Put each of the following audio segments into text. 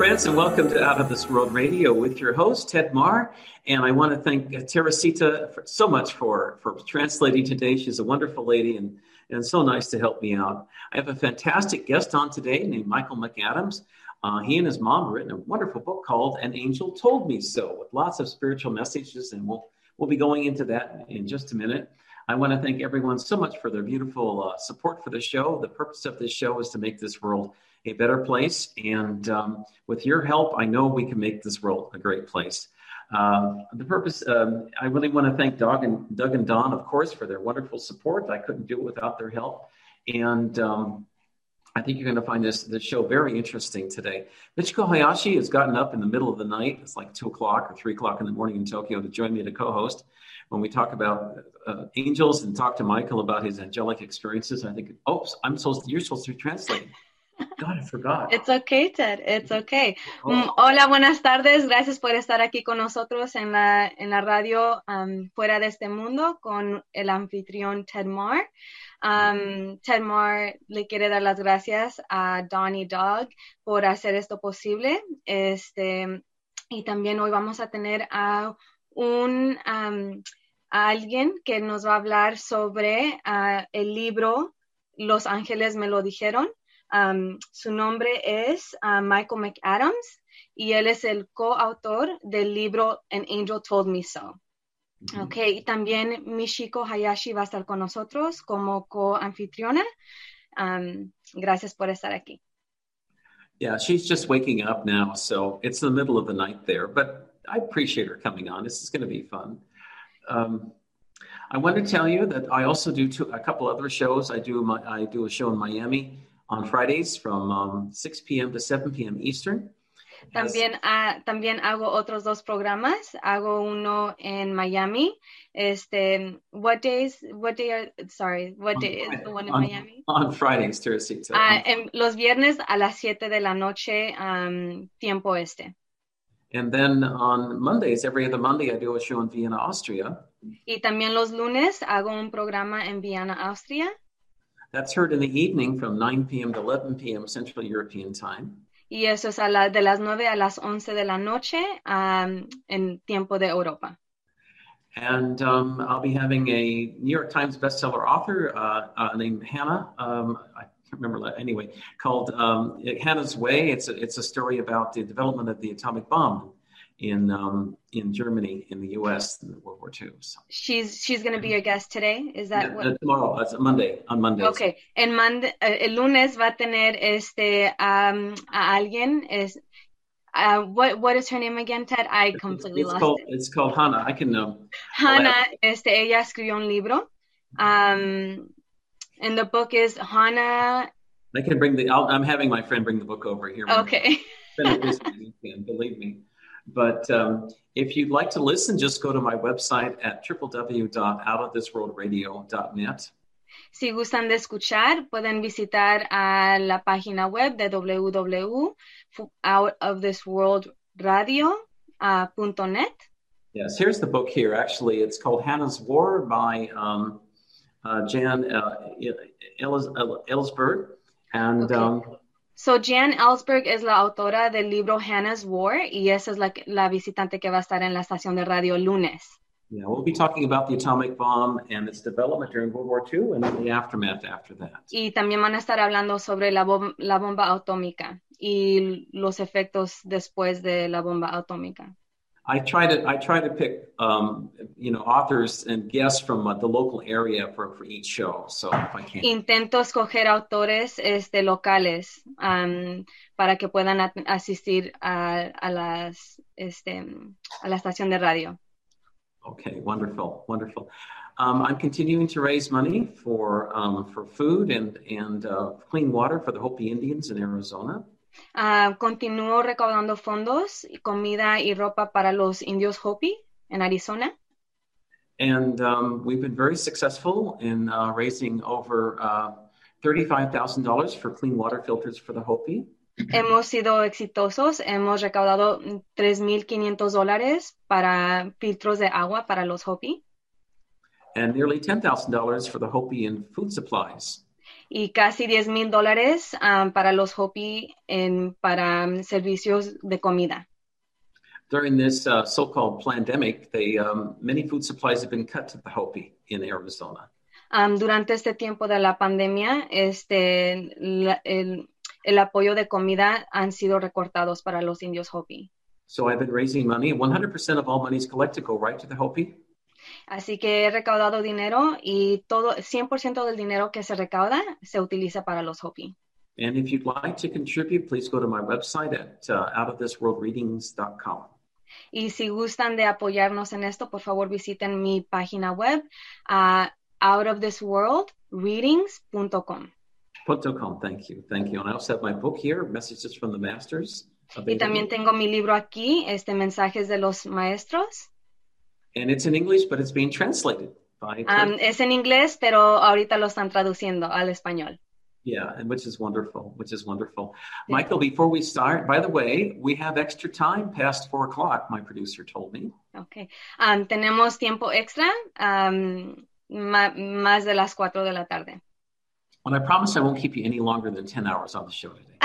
friends, and welcome to Out of This World Radio with your host, Ted Marr. And I want to thank Teresita so much for translating today. She's a wonderful lady and so nice to help me out. I have a fantastic guest on today named Michael McAdams. He and his mom have written a wonderful book called An Angel Told Me So, with lots of spiritual messages, and we'll be going into that in just a minute. I want to thank everyone so much for their beautiful support for the show. The purpose of this show is to make this world a better place. And with your help, I know we can make this world a great place. The purpose, I really want to thank Doug and Don, of course, for their wonderful support. I couldn't do it without their help. And I think you're going to find this show very interesting today. Michiko Hayashi has gotten up in the middle of the night. It's like 2 o'clock or 3 o'clock in the morning in Tokyo to join me to co-host when we talk about angels and talk to Michael about his angelic experiences. I think, you're supposed to be translating. God, I forgot. It's okay, Ted. It's okay. Hola, buenas tardes. Gracias por estar aquí con nosotros en la radio Fuera de este Mundo con el anfitrión Ted Marr. Ted Marr le quiere dar las gracias a Don y Doug por hacer esto posible. Y también hoy vamos a tener a alguien que nos va a hablar sobre el libro Los Ángeles me lo dijeron. Su nombre es Michael McAdams y él es el coautor del libro An Angel Told Me So. Okay, y también Michiko Hayashi va a estar con nosotros como co-anfitriona. Gracias por estar aquí. Yeah, she's just waking up now, so it's the middle of the night there, but I appreciate her coming on. This is going to be fun. I want to tell you that I also do a couple other shows. I do a show in Miami on Fridays from 6 p.m. to 7 p.m. Eastern. También hago otros 2 programas. Hago uno en Miami. What day is the one in Miami? On Fridays, Teresita. Los viernes a las 7 de la noche, tiempo este. And then on Mondays, every other Monday, I do a show in Vienna, Austria. Y también los lunes hago un programa en Viena, Austria. That's heard in the evening from 9 p.m. to 11 p.m. Central European Time. Y eso es de las 9 a las 11 de la noche en tiempo de Europa. And I'll be having a New York Times bestseller author named Hannah. I can't remember that anyway. Called Hannah's Way. It's a story about the development of the atomic bomb in Germany, in the U.S. in World War II. So. She's going to be your guest today. Is that what? Tomorrow. It's on Monday. Okay. El lunes va a tener a alguien. What is her name again, Ted? I completely lost it. It's called Hannah. I can know. Hannah. Ella escribió un libro. And the book is Hannah. I can I'm having my friend bring the book over here. Okay. Believe me. But if you'd like to listen, just go to my website at www.outofthisworldradio.net. Si gustan de escuchar, pueden visitar a la página web de www.outofthisworldradio.net. Yes, here's the book here. Actually, it's called Hannah's War by Jan Ellsberg. And okay. So Jan Ellsberg es la autora del libro Hannah's War y esa es la visitante que va a estar en la estación de radio lunes. Yeah, we'll be talking about the atomic bomb and its development during World War II and the aftermath after that. Y también van a estar hablando sobre la bomba atómica y los efectos después de la bomba atómica. I try to pick authors and guests from the local area for each show. So if I can. Intento escoger autores locales para que puedan asistir a la estación de radio. Okay, wonderful. I'm continuing to raise money for food and clean water for the Hopi Indians in Arizona. Continúo recaudando fondos, comida y ropa para los indios Hopi en Arizona. And we've been very successful in raising over $35,000 for clean water filters for the Hopi. Hemos sido exitosos, hemos recaudado $3,500 para filtros de agua para los Hopi. And nearly $10,000 for the Hopi in food supplies. y casi $10,000 para los Hopi para servicios de comida. During this so-called pandemic, many food supplies have been cut to the Hopi in Arizona. Durante este tiempo de la pandemia, el apoyo de comida han sido recortados para los indios Hopi. So I've been raising money. 100% of all monies collected go right to the Hopi. Así que he recaudado dinero y 100% del dinero que se recauda se utiliza para los Hopi. And if you'd like to contribute, please go to my website at outofthisworldreadings.com. Y si gustan de apoyarnos en esto, por favor visiten mi página web, outofthisworldreadings.com. Thank you. And I also have my book here, Messages from the Masters. Y también tengo mi libro aquí, Mensajes de los Maestros. And it's in English, but it's being translated by es en inglés, pero ahorita lo están traduciendo al español. Yeah, and which is wonderful. Yeah. Michael, before we start, by the way, we have extra time past 4 o'clock, my producer told me. Okay. Tenemos tiempo extra, más de las 4 de la tarde. And I promise I won't keep you any longer than 10 hours on the show today.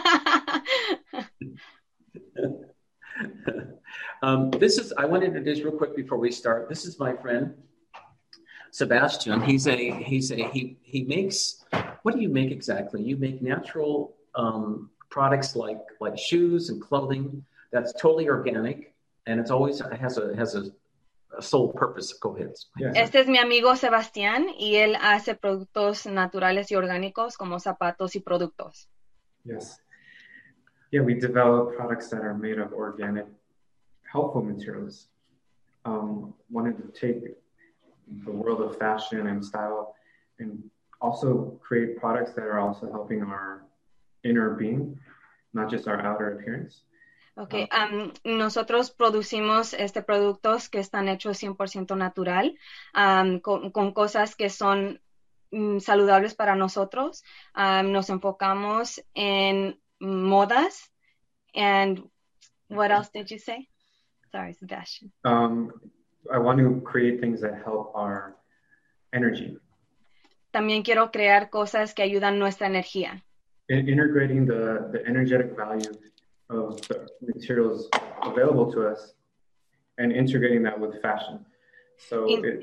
I want to introduce real quick before we start. This is my friend, Sebastian. He makes, what do you make exactly? You make natural products like shoes and clothing that's totally organic, and it's always has a sole purpose. Go ahead. Yes. Este es mi amigo Sebastián y él hace productos naturales y orgánicos como zapatos y productos. Yes. Yeah, we develop products that are made of organic, helpful materials. Wanted to take the world of fashion and style and also create products that are also helping our inner being, not just our outer appearance. Okay, nosotros producimos productos que están hechos 100% natural, con cosas que son saludables para nosotros. Nos enfocamos en modas. And what else did you say? Sorry, Sebastian. I want to create things that help our energy. También quiero crear cosas que ayudan nuestra energía. Integrating the energetic value of the materials available to us and integrating that with fashion. So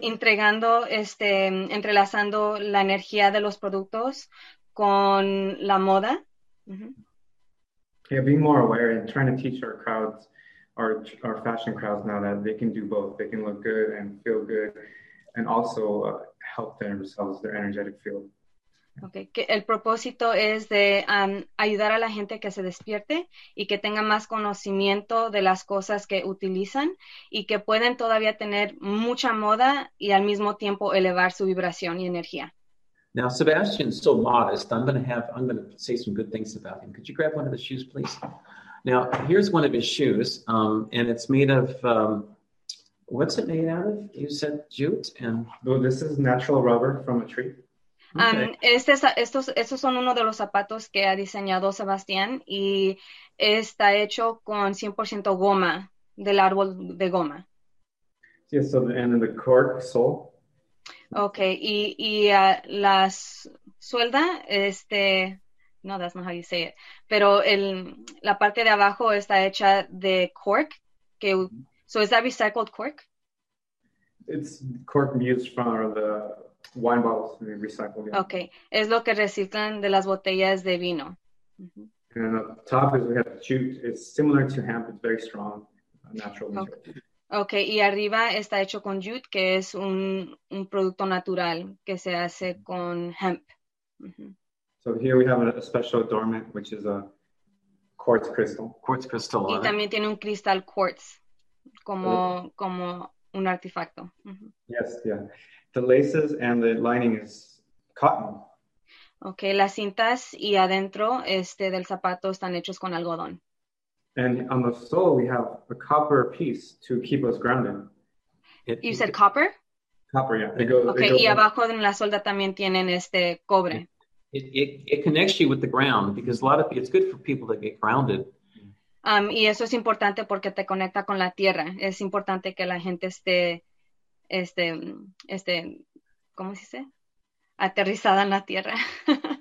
entrelazando la energía de los productos con la moda. Mm-hmm. Yeah, being more aware and trying to teach our crowds, our fashion crowds now that they can do both. They can look good and feel good and also help themselves, their energetic field. Okay. Que el propósito es de ayudar a la gente que se despierte y que tenga más conocimiento de las cosas que utilizan y que pueden todavía tener mucha moda y al mismo tiempo elevar su vibración y energía. Now, Sebastian's so modest. I'm going to say some good things about him. Could you grab one of the shoes, please? Now, here's one of his shoes, and it's made of, what's it made out of? You said jute? And no, this is natural rubber from a tree. Okay. Estos son uno de los zapatos que ha diseñado Sebastián y está hecho con 100% goma, del árbol de goma. Yes, so and the cork sole. Okay, y la suelda, no, that's not how you say it, pero la parte de abajo está hecha de cork, so is that recycled cork? It's cork used from the wine bottles we recycle. Yeah. Okay, es lo que reciclan de las botellas de vino. Mm-hmm. And on the top is we have jute. It's similar to hemp. It's very strong, natural material. Okay, y arriba está hecho con jute, que es un producto natural que se hace con hemp. Mm-hmm. So here we have a special adornment, which is a quartz crystal. Quartz crystal. Y también tiene un cristal quartz, como un artefacto. Mm-hmm. Yes, yeah. The laces and the lining is cotton. Okay, las cintas y adentro del zapato están hechos con algodón. And on the sole, we have a copper piece to keep us grounded. You said copper? Copper, yeah. Y abajo en la solda también tienen cobre. It connects you with the ground because it's good for people to get grounded. Y eso es importante porque te conecta con la tierra. Es importante que la gente esté ¿cómo se dice? Aterrizada en la tierra.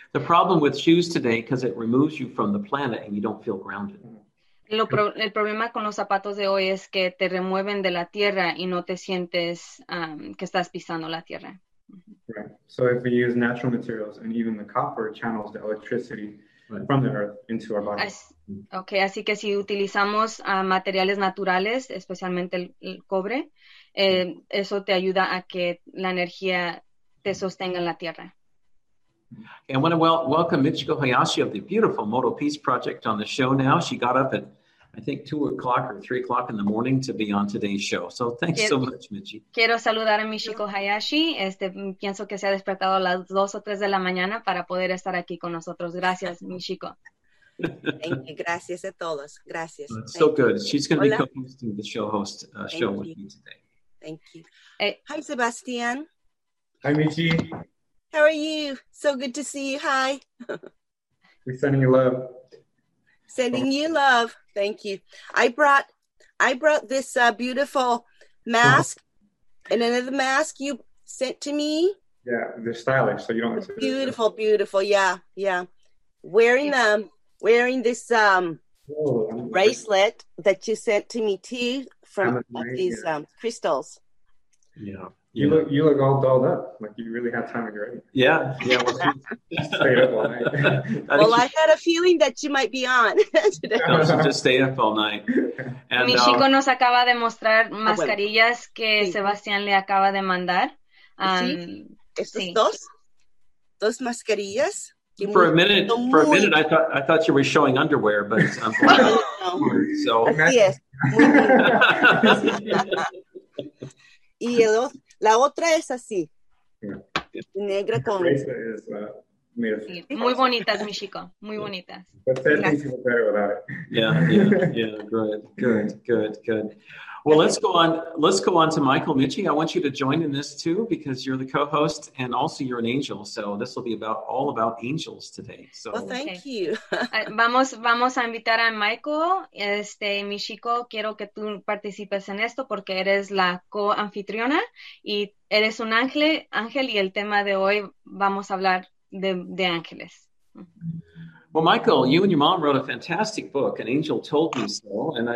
The problem with shoes today, because it removes you from the planet and you don't feel grounded. El problema con los zapatos de hoy es que te remueven de la tierra y no te sientes que estás pisando la tierra. Right. So if we use natural materials, and even the copper channels the electricity from the earth into our body. Así que si utilizamos materiales naturales, especialmente el cobre, eso te ayuda a que la energía te sostenga en la tierra. I want to welcome Michiko Hayashi of the beautiful Moto Peace Project on the show now. She got up at, I think, 2 o'clock or 3 o'clock in the morning to be on today's show. So thanks so much, Michi. Quiero saludar a Michiko Hayashi. Pienso que se ha despertado a las 2 o 3 de la mañana para poder estar aquí con nosotros. Gracias, Michiko. Gracias a todos. Gracias. It's so good. She's going to be co-hosting the show with me today. Thank you. Hi, Sebastian. Hi, Michi. How are you? So good to see you. Hi. We're sending you love. Sending you love. Thank you. I brought this beautiful mask and another mask you sent to me. Yeah, they're stylish, so you don't. Beautiful. Yeah. Wearing this bracelet that you sent to me too from these crystals. Yeah. You look all dolled up, like you really had time to get ready. Yeah. Well, stayed up all night. Well, I had a feeling that you might be on today. No, she just stayed up all night. And, Michiko nos acaba de mostrar mascarillas que Sebastián le acaba de mandar. Sí. Estos dos mascarillas. For a minute, I thought you were showing underwear, but so. Yes. Y la otra es así, negra con... Muy bonitas, Michiko, muy bonitas. Yeah, good. Well, let's go on to Michael. Michi, I want you to join in this too, because you're the co-host and also you're an angel. So this will be all about angels today. So thank you. Vamos a invitar a Michael. Michiko, quiero que tú participes en esto porque eres la co-anfitriona y eres un ángel y el tema de hoy vamos a hablar de ángeles. Well, Michael, you and your mom wrote a fantastic book, An Angel Told Me So, and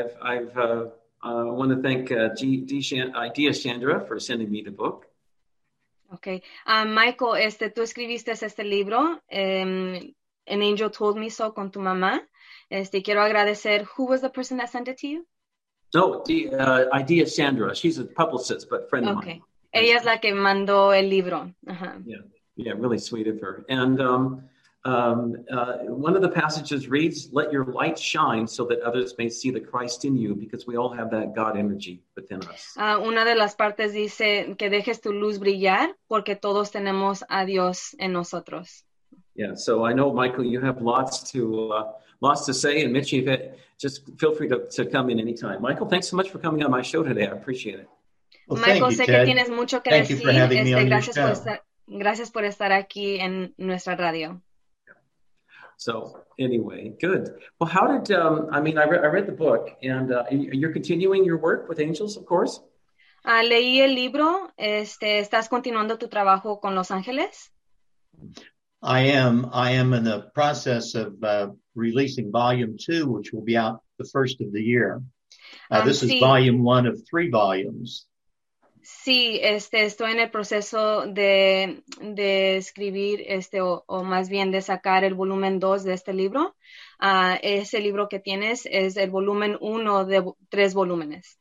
I want to thank Dia Chandra for sending me the book. Okay. Michael, tú escribiste este libro, An Angel Told Me So, con tu mamá. Quiero agradecer. Who was the person that sent it to you? No, Dia Chandra. She's a publicist, but friend of mine. Ella es la que mandó el libro. Uh-huh. Yeah, really sweet of her. And one of the passages reads, "Let your light shine so that others may see the Christ in you," because we all have that God energy within us. Una de las partes dice que dejes tu luz brillar porque todos tenemos a Dios en nosotros. Yeah, so I know, Michael, you have lots to say, and Mitchie, just feel free to come in anytime. Michael, thanks so much for coming on my show today. I appreciate it. Well, Michael, sé que tienes mucho que decir. Gracias por estar aquí en nuestra radio. So anyway, good. Well, how did, I read the book, and you're continuing your work with angels, of course? Leí el libro. ¿Estás continuando tu trabajo con los ángeles? I am in the process of releasing volume 2, which will be out the first of the year. This is volume 1 of 3 volumes. Sí, estoy en el proceso de escribir, o más bien de sacar el volumen 2 de este libro. Ese libro que tienes es el volumen 1 de 3 volúmenes.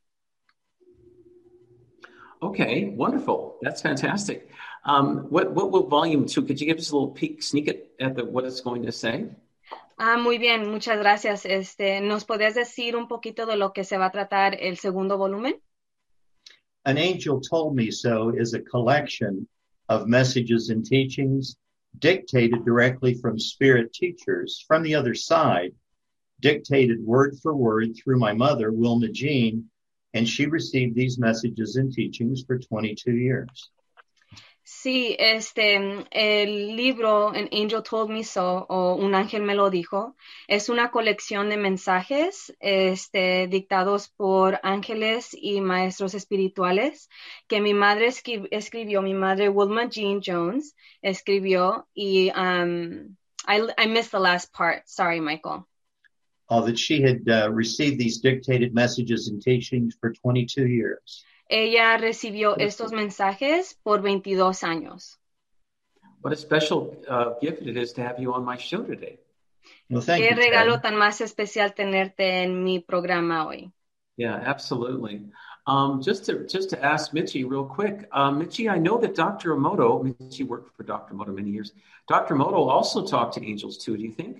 Okay, wonderful. That's fantastic. What will volume 2? Could you give us a little sneak at what it's going to say? Muy bien, muchas gracias. ¿Nos podrías decir un poquito de lo que se va a tratar el segundo volumen? An Angel Told Me So is a collection of messages and teachings dictated directly from spirit teachers from the other side, dictated word for word through my mother, Wilma Jean, and she received these messages and teachings for 22 years. Sí, el libro An Angel Told Me So, o Un ángel me lo dijo, es una colección de mensajes, dictados por ángeles y maestros espirituales que mi madre escribió, mi madre Wilma Jean Jones escribió, y I missed the last part. Sorry, Michael. That she had received these dictated messages and teachings for 22 years. Ella recibió estos mensajes por 22 años. What a special gift it is to have you on my show today. Well, thank Qué you, regalo Ted. tan más especial tenerte en mi programa hoy. Yeah, absolutely. Just to ask Michi real quick, Michi, I know that Dr. Emoto, Michi worked for Dr. Emoto many years. Dr. Emoto also talked to angels too, do you think?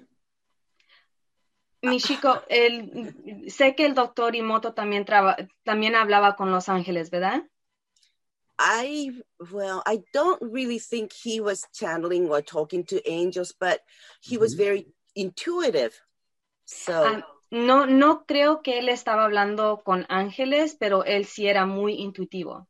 Michiko, sé que el doctor Imoto también hablaba con los ángeles, ¿verdad? I don't really think he was channeling or talking to angels, but he was very intuitive. So No creo que él estaba hablando con ángeles, pero él sí era muy intuitivo.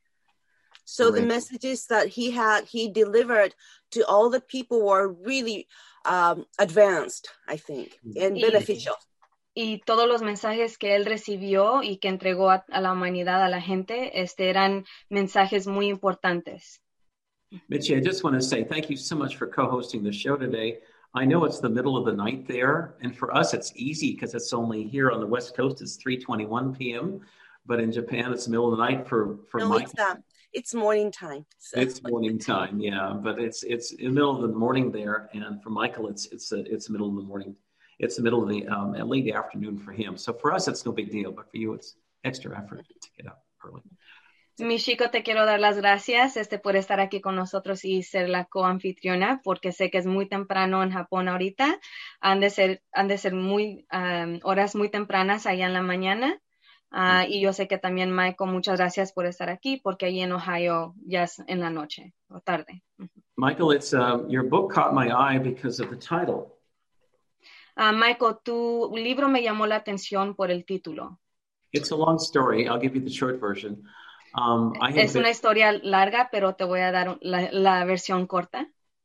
So the messages that he delivered to all the people were really advanced, I think, and beneficial. Y todos los mensajes que él recibió y que entregó a la humanidad, a la gente, eran mensajes muy importantes. Michi, I just want to say thank you so much for co-hosting the show today. I know it's the middle of the night there, and for us it's easy because it's only here on the West Coast, it's 3:21 p.m., but in Japan it's the middle of the night for Mike. It's morning time. So. It's morning time, yeah, but it's in the middle of the morning there, and for Michael it's the middle of the morning. It's the middle of the late afternoon for him. So for us, it's no big deal, but for you, it's extra effort to get up early. Michiko, te quiero dar las gracias por estar aquí con nosotros y ser la coanfitriona, porque sé que es muy temprano en Japón ahorita. Han de ser muy horas muy tempranas allá en la mañana. Y yo sé que también, Michael, muchas gracias por estar aquí, porque allí en Ohio ya es en la noche o tarde. Michael, it's your book caught my eye because of the title. Michael, tu libro me llamó la atención por el título. It's a long story. I'll give you the short version. Es una historia larga, pero te voy a dar la versión corta.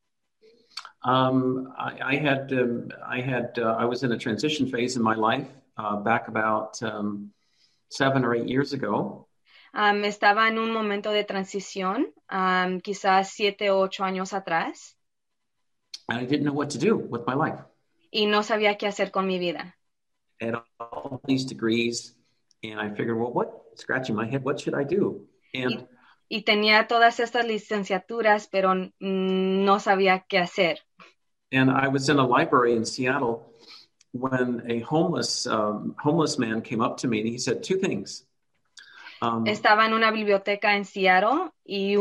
I was in a transition phase in my life back about 7 or 8 years ago. Estaba en un momento de transición, quizás 7 o 8 años atrás. And I didn't know what to do with my life. Y no sabía qué hacer con mi vida. I had all these degrees, and I figured, well, scratching my head, what should I do? And y tenía todas estas licenciaturas, pero no sabía qué hacer. And I was in a library in Seattle when a homeless man came up to me, and he said 2 things. Estaba en una biblioteca en Seattle y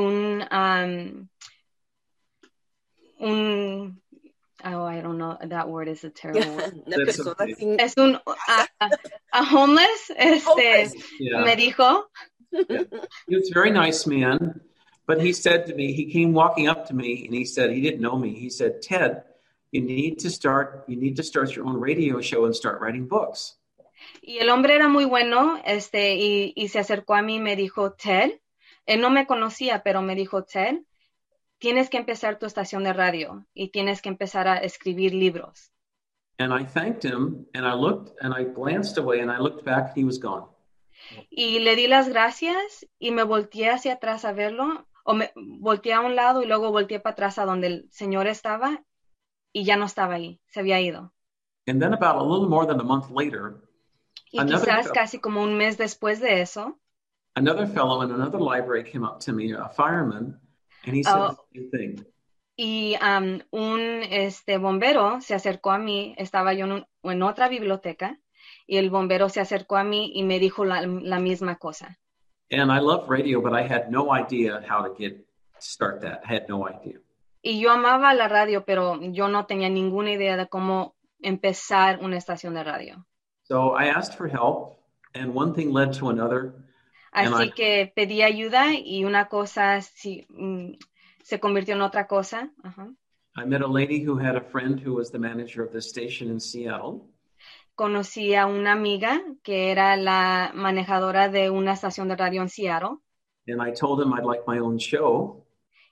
I don't know, that word is a terrible word. Es a homeless, me dijo. Yeah. He was a very nice man, but he said to me, he came walking up to me, and he said, he didn't know me. He said, Ted, you need to start your own radio show and start writing books. Y el hombre era muy bueno, y se acercó a mí y me dijo, Ted, él no me conocía, pero me dijo, Ted, tienes que empezar tu estación de radio y tienes que empezar a escribir libros. And I thanked him, and I looked, and I glanced away, and I looked back, and he was gone. Y le di las gracias y me volteé hacia atrás a verlo, o me volteé a un lado y luego volteé para atrás a donde el señor estaba y ya no estaba ahí, se había ido. And then about a little more than a month later, y quizás casi como un mes después de eso, another fellow in another library came up to me, a fireman, and he said the same thing. Y un bombero se acercó a mí, estaba yo en otra biblioteca, y el bombero se acercó a mí y me dijo la misma cosa. And I love radio, but I had no idea how to start that. I had no idea. Y yo amaba la radio, pero yo no tenía ninguna idea de cómo empezar una estación de radio. So I asked for help, and one thing led to another. Así que pedí ayuda y una cosa se convirtió en otra cosa. Uh-huh. I met a lady who had a friend who was the manager of the station in Seattle. Conocí a una amiga que era la manejadora de una estación de radio en Seattle. And I told him I'd like my own show.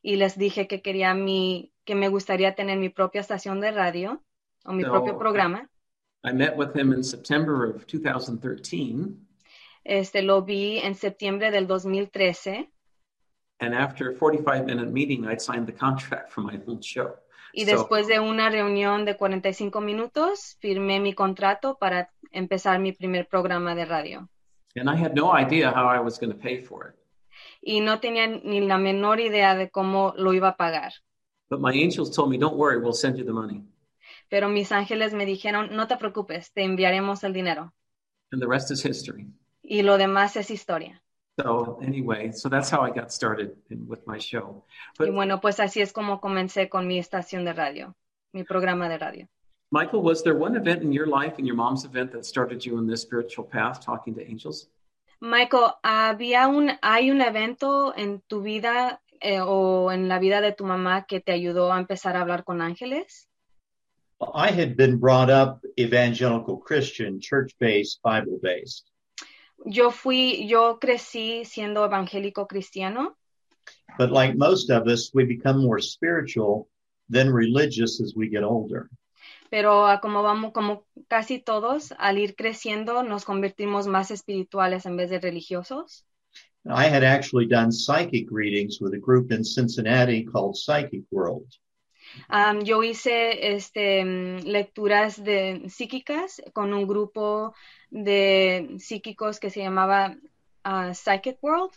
y les dije que que me gustaría tener mi propia estación de radio o mi propio programa. I met with him in September of 2013. Lo vi en septiembre del 2013. And after a 45-minute meeting, I'd signed the contract for my own show. Y después de una reunión de 45 minutos, firmé mi contrato para empezar mi primer programa de radio. And I had no idea how I was going to pay for it. Y no tenía ni la menor idea de cómo lo iba a pagar. But my angels told me, don't worry, we'll send you the money. Pero mis ángeles me dijeron, no te preocupes, te enviaremos el dinero. And the rest is history. Y lo demás es historia. So anyway, so that's how I got started with my show. But, y bueno, pues así es como comencé con mi estación de radio, mi programa de radio. Michael, was there one event in your life, in your mom's event, that started you in this spiritual path, talking to angels? Michael, ¿hay un evento en tu vida o en la vida de tu mamá que te ayudó a empezar a hablar con ángeles? I had been brought up evangelical Christian, church-based, Bible-based. Yo crecí siendo evangélico cristiano. But like most of us, we become more spiritual than religious as we get older. Pero como casi todos, al ir creciendo, nos convertimos más espirituales en vez de religiosos. I had actually done psychic readings with a group in Cincinnati called Psychic World. Yo hice lecturas psíquicas con un grupo de psíquicos que se llamaba Psychic World.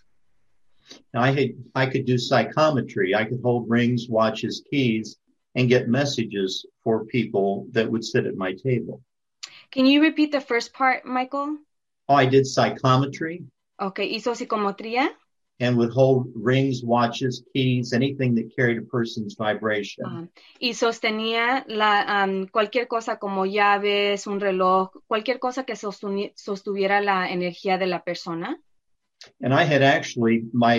I could do psychometry. I could hold rings, watches, keys, and get messages for people that would sit at my table. Can you repeat the first part, Michael? Oh, I did psychometry. Okay, hizo psicometría. And would hold rings, watches, keys, anything that carried a person's vibration. Y sostenía cualquier cosa como llaves, un reloj, cualquier cosa que sostuviera la energía de la persona. And I had actually,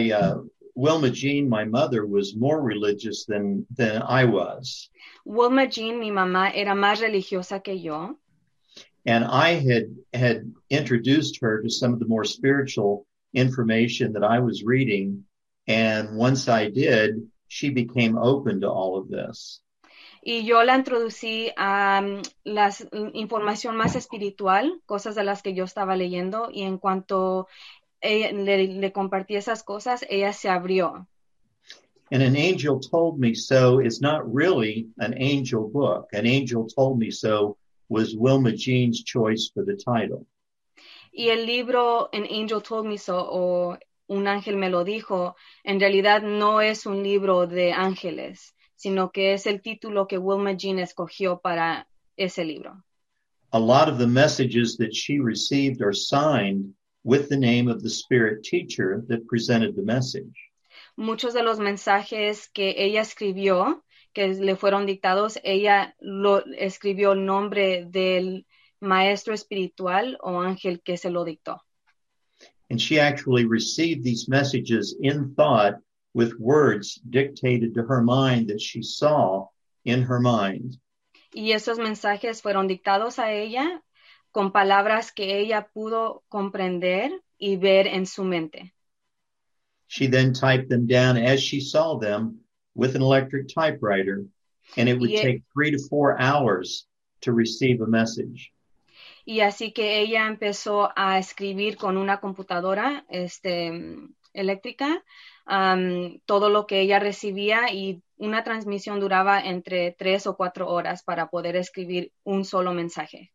Wilma Jean, my mother, was more religious than I was. Wilma Jean, mi mamá, era más religiosa que yo. And I had introduced her to some of the more spiritual information that I was reading. And once I did, she became open to all of this. Y yo la introducí a la información más espiritual, cosas de las que yo estaba leyendo, y en cuanto le compartí esas cosas, ella se abrió. And An Angel Told Me So is not really an angel book. An Angel Told Me So was Wilma Jean's choice for the title. Y el libro An Angel Told Me So, o Un ángel me lo dijo, en realidad no es un libro de ángeles, sino que es el título que Wilma Jean escogió para ese libro. A lot of the messages that she received are signed with the name of the spirit teacher that presented the message. Muchos de los mensajes que ella escribió, que le fueron dictados, ella lo escribió el nombre del maestro espiritual o ángel que se lo dictó. And she actually received these messages in thought with words dictated to her mind that she saw in her mind. Y esos mensajes fueron dictados a ella con palabras que ella pudo comprender y ver en su mente. She then typed them down as she saw them with an electric typewriter, and it would take 3 to 4 hours to receive a message. Y así que ella empezó a escribir con una computadora eléctrica todo lo que ella recibía, y una transmisión duraba entre 3 o 4 horas para poder escribir un solo mensaje.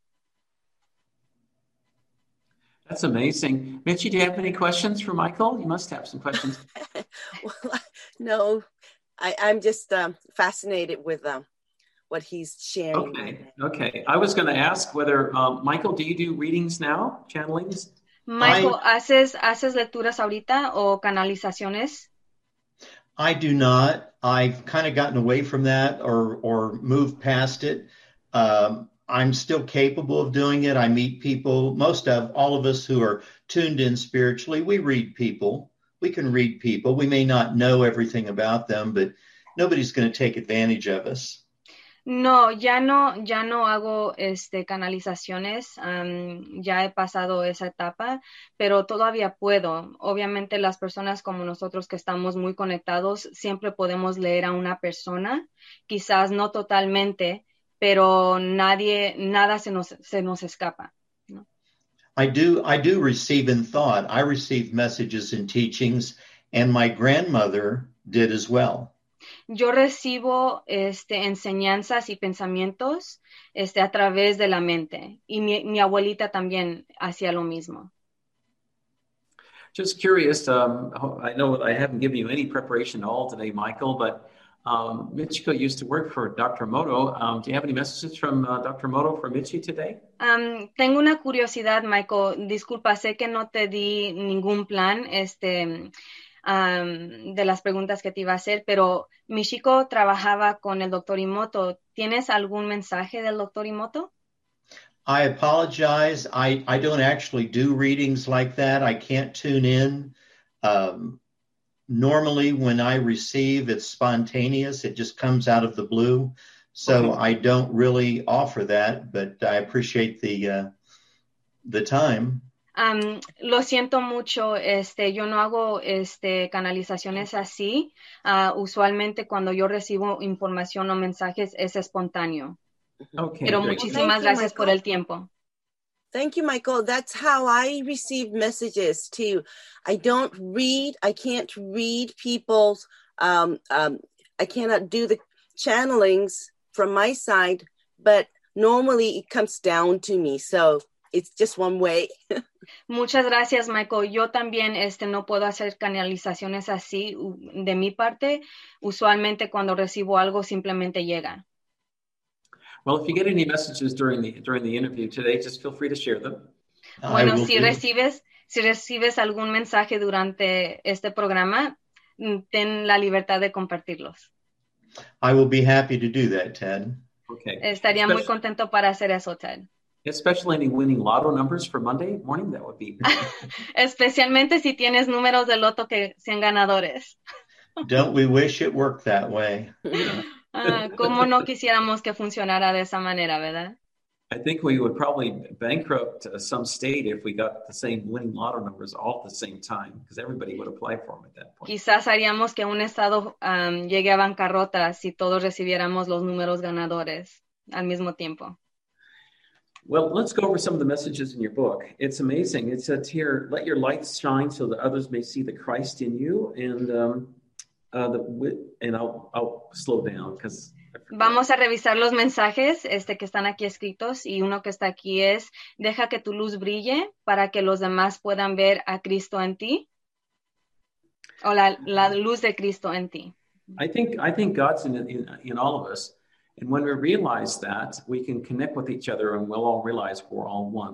That's amazing. Mitchie, do you have any questions for Michael? You must have some questions. Well, no, I'm just fascinated with what he's sharing. Okay. I was going to ask whether, Michael, do you do readings now, channelings? Michael, ¿haces lecturas ahorita o canalizaciones? I do not. I've kind of gotten away from that or moved past it. I'm still capable of doing it. I meet people. All of us who are tuned in spiritually, we read people. We can read people. We may not know everything about them, but nobody's going to take advantage of us. No, ya no hago canalizaciones, ya he pasado esa etapa, pero todavía puedo. Obviamente las personas como nosotros que estamos muy conectados, siempre podemos leer a una persona, quizás no totalmente, pero nada se nos escapa, ¿no? I do receive in thought. I receive messages and teachings, and my grandmother did as well. Yo recibo enseñanzas y pensamientos a través de la mente, y mi abuelita también hacía lo mismo. Just curious, I know I haven't given you any preparation at all today, Michael, but Michiko used to work for Dr. Moto. Do you have any messages from Dr. Moto for Michi today? Tengo una curiosidad, Michael. Disculpa, sé que no te di ningún plan de las preguntas que te iba a hacer, pero Michiko trabajaba con el doctor Emoto. ¿Tienes algún mensaje del doctor Emoto? I apologize. I don't actually do readings like that. I can't tune in. Normally, when I receive, it's spontaneous. It just comes out of the blue. So Okay. I don't really offer that, but I appreciate the time. Lo siento mucho, yo no hago canalizaciones así. Usualmente cuando yo recibo información o mensajes es espontáneo. Okay, Pero great. muchísimas Thank you, gracias por Michael. el tiempo. Thank you, Michael. That's how I receive messages too. I can't read people's, I cannot do the channelings from my side, but normally it comes down to me. So it's just one way. Muchas gracias, Michael. Yo también no puedo hacer canalizaciones así de mi parte. Usualmente cuando recibo algo simplemente llega. Well, if you get any messages during the interview today, just feel free to share them. Bueno, I will si do. recibes algún mensaje durante este programa, ten la libertad de compartirlos. I will be happy to do that, Ted. Okay. Estaría muy contento para hacer eso, Ted. Especially any winning lotto numbers for Monday morning, that would be. Especialmente si tienes números de loto que sean ganadores. Don't we wish it worked that way? ¿Cómo no quisiéramos que funcionara de esa manera, verdad? I think we would probably bankrupt some state if we got the same winning lotto numbers all at the same time, because everybody would apply for them at that point. Quizás haríamos que un estado llegue a bancarrota si todos recibiéramos los números ganadores al mismo tiempo. Well, let's go over some of the messages in your book. It's amazing. It says here, let your light shine so that others may see the Christ in you. And I'll slow down because Vamos a revisar los mensajes que están aquí escritos, y uno que está aquí es: deja que tu luz brille para que los demás puedan ver a Cristo en ti, o la luz de Cristo en ti. I think God's in all of us, and when we realize that, we can connect with each other, and we'll all realize we're all one.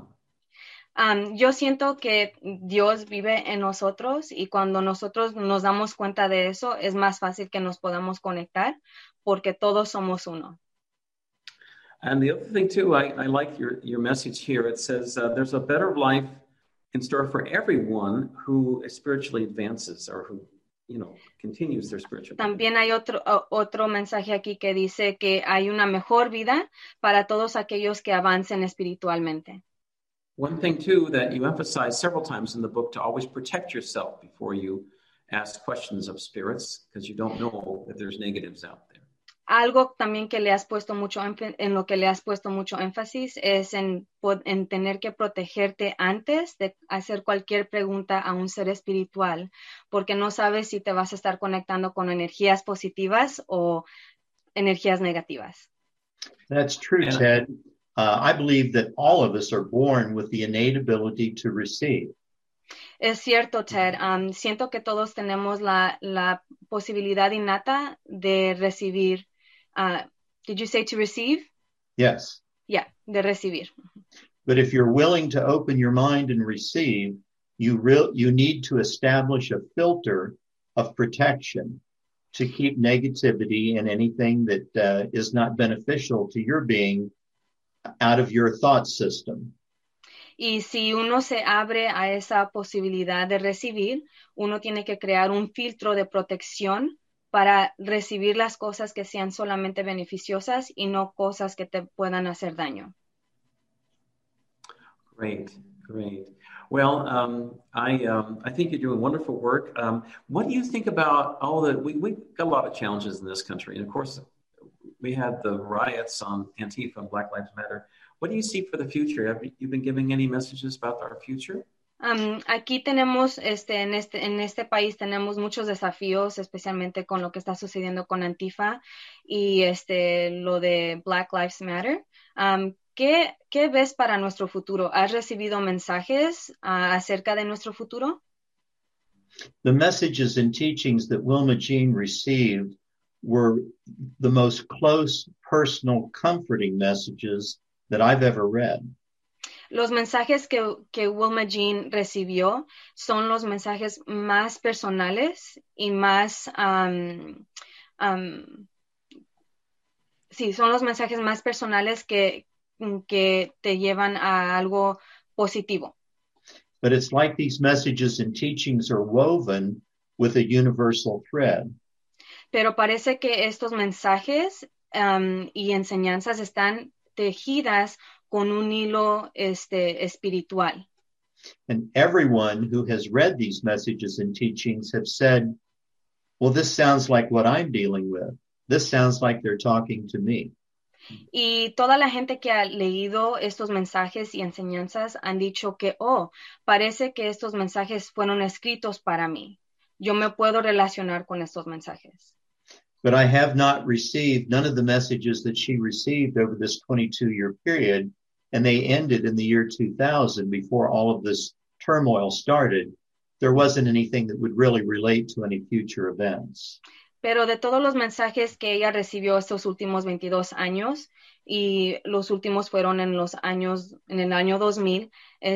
Yo siento que Dios vive en nosotros, y cuando nosotros nos damos cuenta de eso, es más fácil que nos podamos conectar, porque todos somos uno. And the other thing too, I like your message here. It says there's a better life in store for everyone who spiritually advances, or who, continues their spiritual. También hay otro mensaje aquí que dice que hay una mejor vida para todos aquellos que avancen espiritualmente. One thing too that you emphasize several times in the book, to always protect yourself before you ask questions of spirits, because you don't know if there's negatives out there. Algo también que le has puesto mucho en lo que le has puesto mucho énfasis es en tener que protegerte antes de hacer cualquier pregunta a un ser espiritual, porque no sabes si te vas a estar conectando con energías positivas o energías negativas. That's true, Ted. I believe that all of us are born with the innate ability to receive. Es cierto, Ted. Siento que todos tenemos la posibilidad innata de recibir. Did you say to receive? Yes. Yeah, de recibir. But if you're willing to open your mind and receive, you need to establish a filter of protection to keep negativity and anything that is not beneficial to your being out of your thought system. Y si uno se abre a esa posibilidad de recibir, uno tiene que crear un filtro de protección para recibir las cosas que sean solamente beneficiosas y no cosas que te puedan hacer daño. Great. Well, I think you're doing wonderful work. What do you think about all the, we've got a lot of challenges in this country. And of course, we had the riots on Antifa and Black Lives Matter. What do you see for the future? Have you been giving any messages about our future? Aquí tenemos, en este país tenemos muchos desafíos, especialmente con lo que está sucediendo con Antifa y lo de Black Lives Matter. ¿Qué ves para nuestro futuro? ¿Has recibido mensajes acerca de nuestro futuro? The messages and teachings that Wilma Jean received were the most close, personal, comforting messages that I've ever read. Los mensajes que Wilma Jean recibió son los mensajes más personales y más, sí, son los mensajes más personales que te llevan a algo positivo. But it's like these messages and teachings are woven with a universal thread. Pero parece que estos mensajes y enseñanzas están tejidas con un hilo espiritual. And everyone who has read these messages and teachings have said, well, this sounds like what I'm dealing with. This sounds like they're talking to me. Y toda la gente que ha leído estos mensajes y enseñanzas han dicho que, parece que estos mensajes fueron escritos para mí. Yo me puedo relacionar con estos mensajes. But I have not received none of the messages that she received over this 22-year period, and they ended in the year 2000 before all of this turmoil started. There wasn't anything that would really relate to any future events. Pero de todos los mensajes que ella recibió estos últimos 22 años, y los últimos fueron en el año 2000,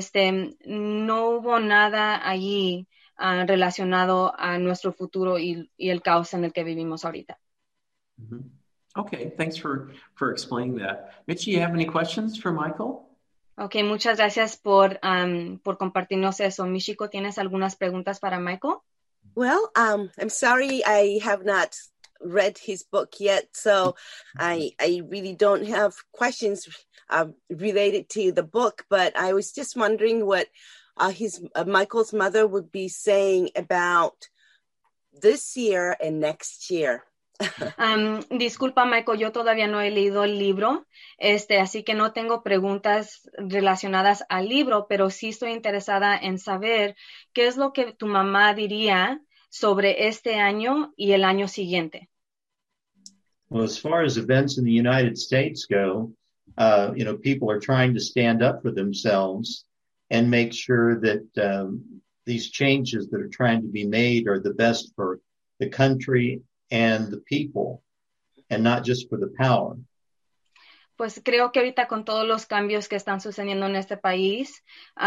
no hubo nada allí relacionado a nuestro futuro y el caos en el que vivimos ahorita. Mm-hmm. Okay, thanks for explaining that. Mitchie, you have any questions for Michael? Okay, muchas gracias por compartirnos eso. Michiko, ¿tienes algunas preguntas para Michael? Well, I'm sorry I have not read his book yet, so I really don't have questions related to the book, but I was just wondering what Michael's mother would be saying about this year and next year. Disculpa, Michael, yo todavía no he leído el libro, así que no tengo preguntas relacionadas al libro, pero sí estoy interesada en saber qué es lo que tu mamá diría sobre este año y el año siguiente. Well, as far as events in the United States go, people are trying to stand up for themselves and make sure that these changes that are trying to be made are the best for the country and the people, and not just for the power. Pues creo que ahorita con todos los cambios que están sucediendo en este país,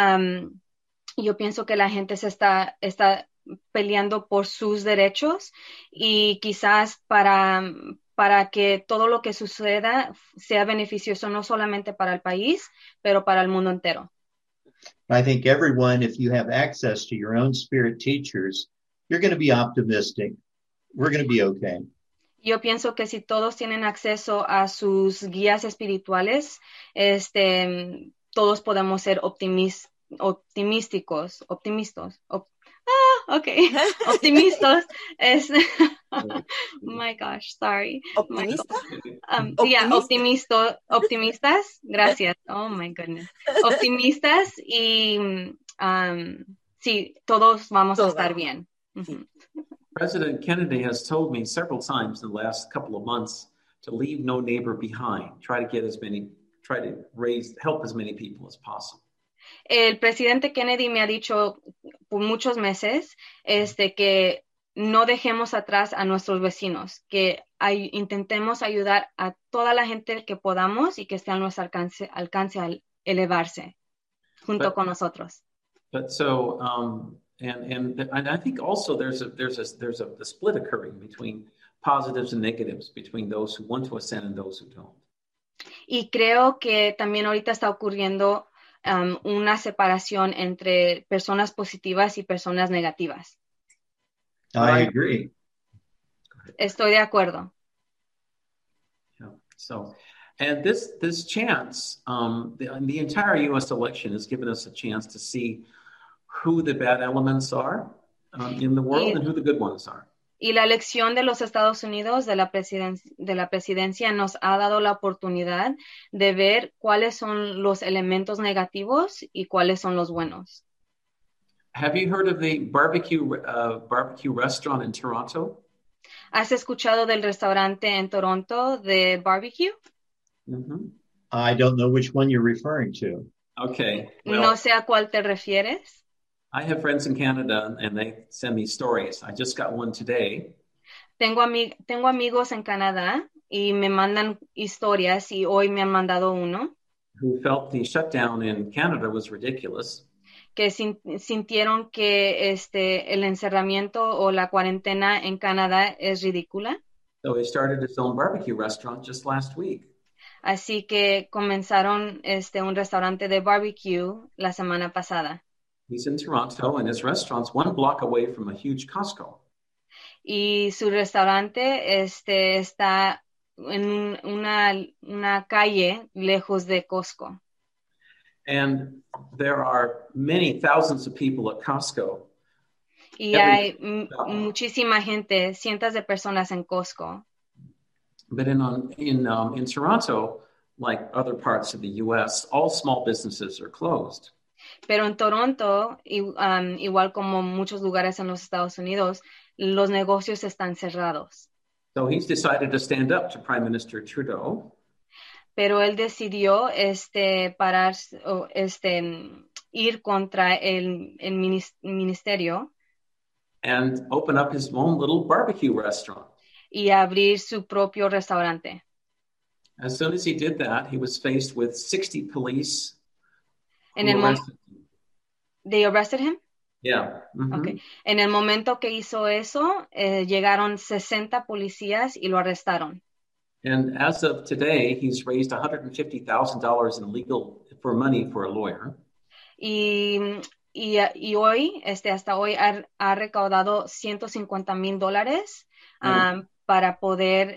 yo pienso que la gente se está peleando por sus derechos y quizás para que todo lo que suceda sea beneficioso no solamente para el país, pero para el mundo entero. I think everyone, if you have access to your own spirit teachers, you're going to be optimistic. We're going to be okay. Yo pienso que si todos tienen acceso a sus guías espirituales, todos podemos ser optimistas. Optimistas. My gosh, sorry. ¿Optimista? Optimistas. Gracias. Oh my goodness. Optimistas y sí, todos vamos a estar bien. Mm-hmm. President Kennedy has told me several times in the last couple of months to leave no neighbor behind. Try to help as many people as possible. El presidente Kennedy me ha dicho por muchos meses que no dejemos atrás a nuestros vecinos, que intentemos ayudar a toda la gente que podamos y que esté a nuestro alcance al elevarse junto con nosotros. But so, and I think also there's a split occurring between positives and negatives, between those who want to ascend and those who don't. Y creo que también ahorita está ocurriendo una separación entre personas positivas y personas negativas. I agree. Estoy de acuerdo. Yeah. So, and this chance, the entire U.S. election has given us a chance to see who the bad elements are in the world and who the good ones are. Y la elección de los Estados Unidos de la presidencia nos ha dado la oportunidad de ver cuáles son los elementos negativos y cuáles son los buenos. Have you heard of the barbecue restaurant in Toronto? ¿Has escuchado del restaurante en Toronto de barbecue? Mm-hmm. I don't know which one you're referring to. Okay. Well, No sé a cuál te refieres. I have friends in Canada and they send me stories. I just got one today. Tengo amigos en Canadá y me mandan historias y hoy me han mandado uno Who felt the shutdown in Canada was ridiculous. que sintieron que el encerramiento o la cuarentena en Canadá es ridícula. So he started his own barbecue restaurant just last week. Así que comenzaron un restaurante de barbecue la semana pasada. He's in Toronto and his restaurant's 1 block away from a huge Costco. Y su restaurante está en una calle lejos de Costco. And there are many thousands of people at Costco. Y hay muchísima gente, cientos de personas en Costco. But in Toronto, like other parts of the U.S., all small businesses are closed. Pero en Toronto, igual como muchos lugares en los Estados Unidos, los negocios están cerrados. So he's decided to stand up to Prime Minister Trudeau. Pero él decidió ir contra el ministerio And open up his own little barbecue restaurant. y abrir su propio restaurante. As soon as he did that, he was faced with 60 police. They arrested him? Yeah. Mm-hmm. Okay. En el momento que hizo eso, llegaron 60 policías y lo arrestaron. And as of today, he's raised $150,000 in legal for money for a lawyer. Y hoy, hasta hoy, ha recaudado $150,000 para poder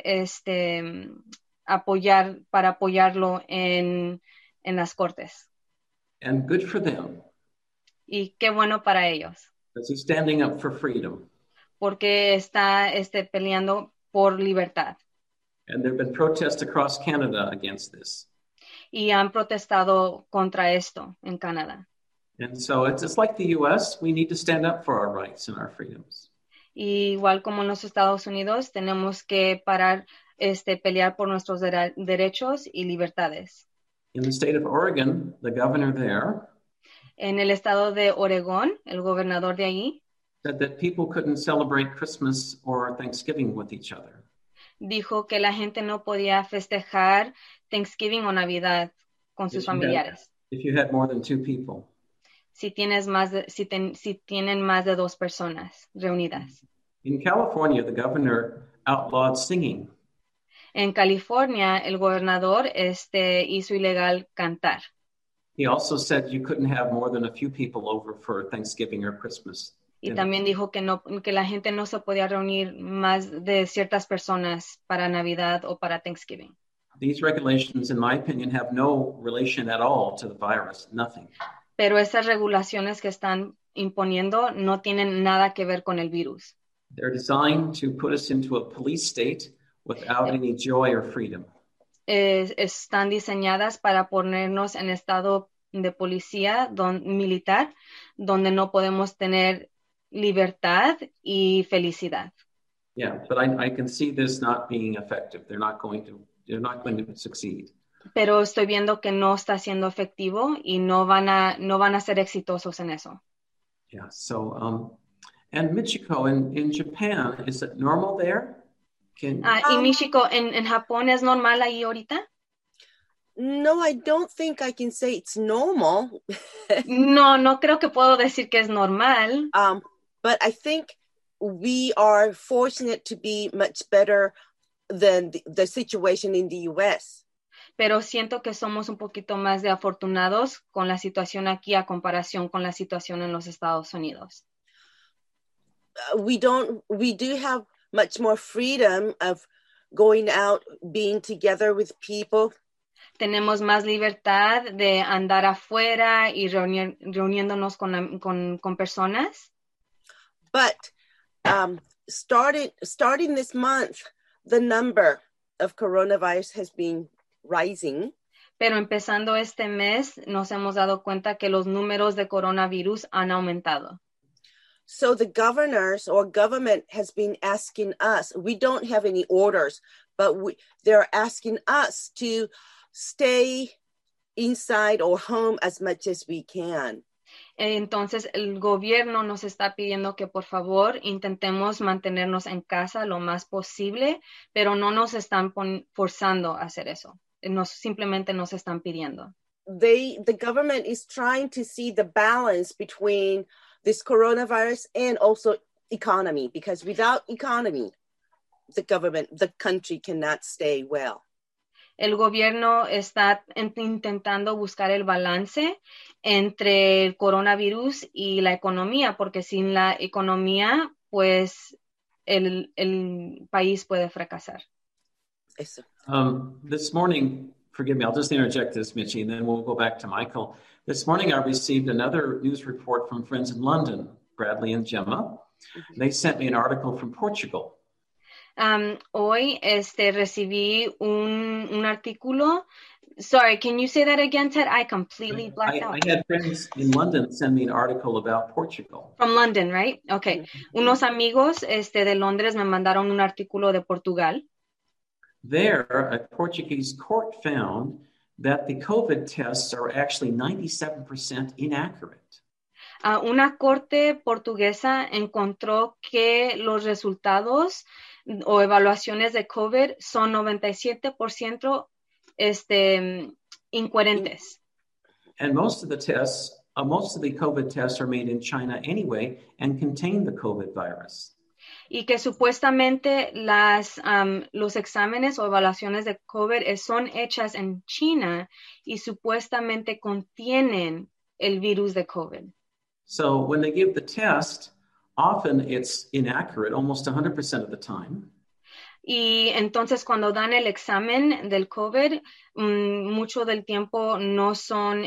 apoyarlo en las cortes. And good for them. Y qué bueno para ellos. Because he's standing up for freedom. Porque está peleando por libertad. And there have been protests across Canada against this. Y han protestado contra esto en Canadá. And so it's like the U.S., we need to stand up for our rights and our freedoms. Y igual como en los Estados Unidos, tenemos que pelear por nuestros derechos y libertades. In the state of Oregon, the governor there En el estado de Oregón, el gobernador de allí said that people couldn't celebrate Christmas or Thanksgiving with each other. dijo que la gente no podía festejar Thanksgiving o Navidad con sus familiares. If you had more than 2 people. Si tienen más de 2 personas reunidas. In California, the governor outlawed singing. En California, el gobernador hizo ilegal cantar. He also said you couldn't have more than a few people over for Thanksgiving or Christmas. Y también dijo que la gente no se podía reunir más de ciertas personas para Navidad o para Thanksgiving. These regulations, in my opinion, have no relation at all to the virus, nothing. Pero esas regulaciones que están imponiendo no tienen nada que ver con el virus. They're designed to put us into a police state without any joy or freedom. Están diseñadas para ponernos en estado de policía militar, donde no podemos tener libertad y felicidad. Yeah, but I can see this not being effective. They're not going to succeed. Pero estoy viendo que no está siendo efectivo y no van a ser exitosos en eso. Yeah. So, and Michiko in Japan, is it normal there? ¿Y Michiko, en Japón es normal ahí ahorita? No, I don't think I can say it's normal. No creo que puedo decir que es normal. But I think we are fortunate to be much better than the situation in the U.S. Pero siento que somos un poquito más de afortunados con la situación aquí a comparación con la situación en los Estados Unidos. We do have much more freedom of going out, being together with people. Tenemos más libertad de andar afuera y reuniéndonos con personas. But starting this month, the number of coronavirus has been rising. Pero empezando este mes, nos hemos dado cuenta que los números de coronavirus han aumentado. So the governors or government has been asking us, we don't have any orders, but they're asking us to stay inside or home as much as we can. Entonces, el gobierno nos está pidiendo que por favor intentemos mantenernos en casa lo más posible, pero no nos están forzando a hacer eso. Simplemente nos están pidiendo. The government is trying to see the balance between this coronavirus and also economy, because without economy, the country cannot stay well. El gobierno está intentando buscar el balance entre el coronavirus y la economía, porque sin la economía, pues el país puede fracasar. Eso. This morning, forgive me, I'll just interject this, Mitchie, and then we'll go back to Michael. This morning, I received another news report from friends in London, Bradley and Gemma. Mm-hmm. They sent me an article from Portugal. Hoy recibí un artículo. Sorry, can you say that again, Ted? I completely blacked out. I had friends in London send me an article about Portugal. From London, right? Okay. Mm-hmm. Unos amigos de Londres me mandaron un artículo de Portugal. There, a Portuguese court found that the COVID tests are actually 97% inaccurate. Una corte portuguesa encontró que los resultados o evaluaciones de COVID son 97% incoherentes. And most of the tests, most of the COVID tests are made in China anyway and contain the COVID virus. Y que supuestamente los exámenes o evaluaciones de COVID son hechas en China y supuestamente contienen el virus de COVID. So when they give the test, often it's inaccurate, almost 100% of the time. Y entonces cuando dan el examen del COVID, mucho del tiempo no son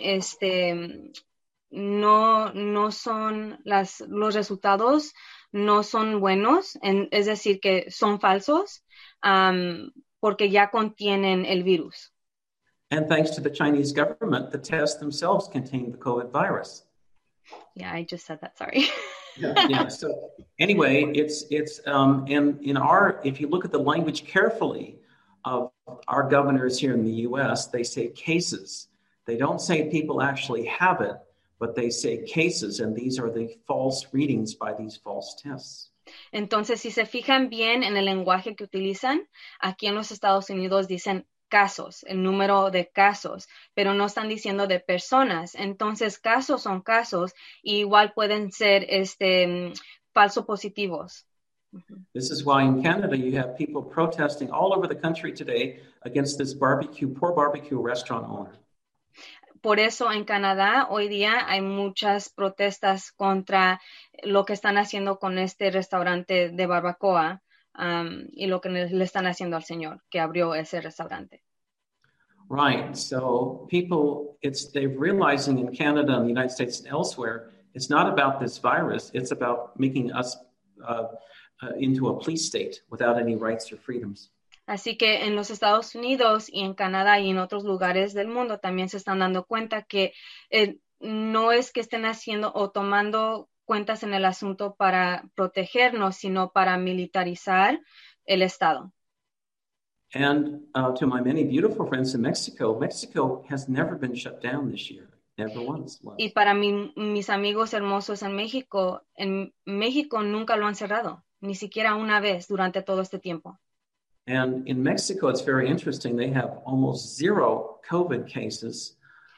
los resultados no son buenos, es decir, que son falsos, porque ya contienen el virus. And thanks to the Chinese government, the tests themselves contain the COVID virus. Yeah, I just said that, sorry. Yeah. So anyway, and if you look at the language carefully of our governors here in the U.S., they say cases. They don't say people actually have it, but they say cases, and these are the false readings by these false tests. Entonces, si se fijan bien en el lenguaje que utilizan, aquí en los Estados Unidos dicen casos, el número de casos, pero no están diciendo de personas. Entonces, casos son casos, y igual pueden ser falso positivos. This is why in Canada you have people protesting all over the country today against this poor barbecue restaurant owner. Por eso en Canadá hoy día hay muchas protestas contra lo que están haciendo con este restaurante de barbacoa y lo que le están haciendo al señor que abrió ese restaurante. Right. So they're realizing in Canada and the United States and elsewhere, it's not about this virus. It's about making us into a police state without any rights or freedoms. Así que en los Estados Unidos y en Canadá y en otros lugares del mundo también se están dando cuenta que no es que estén haciendo o tomando cuentas en el asunto para protegernos, sino para militarizar el Estado. And to my many beautiful friends in Mexico has never been shut down this year. Never once. Y para mis amigos hermosos en México nunca lo han cerrado, ni siquiera una vez durante todo este tiempo. And in Mexico, it's very interesting. They have almost zero COVID cases.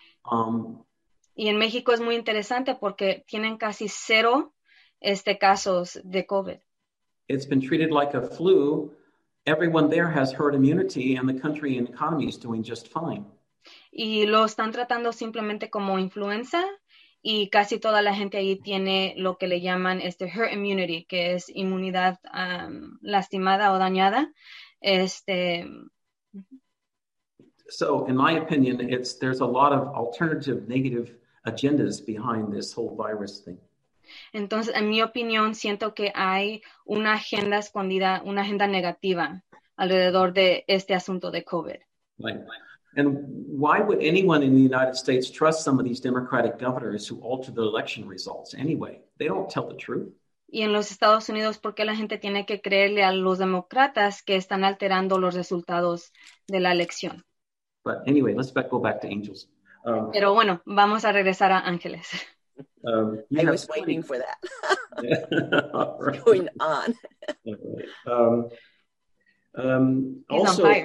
Y en México es muy interesante porque tienen casi cero casos de COVID. It's been treated like a flu. Everyone there has herd immunity, and the country and economy is doing just fine. Y lo están tratando simplemente como influenza y casi toda la gente ahí tiene lo que le llaman herd immunity, que es inmunidad lastimada o dañada. So, in my opinion, there's a lot of alternative negative agendas behind this whole virus thing. Entonces, en mi opinión, siento que hay una agenda escondida, una agenda negativa alrededor de este asunto de COVID. Right. And why would anyone in the United States trust some of these Democratic governors who alter the election results anyway? They don't tell the truth. Y en los Estados Unidos, ¿por qué la gente tiene que creerle a los demócratas que están alterando los resultados de la elección? But anyway, let's go back to angels. Pero bueno, vamos a regresar a ángeles. I was waiting for that. Right. Going on. Also, on fire.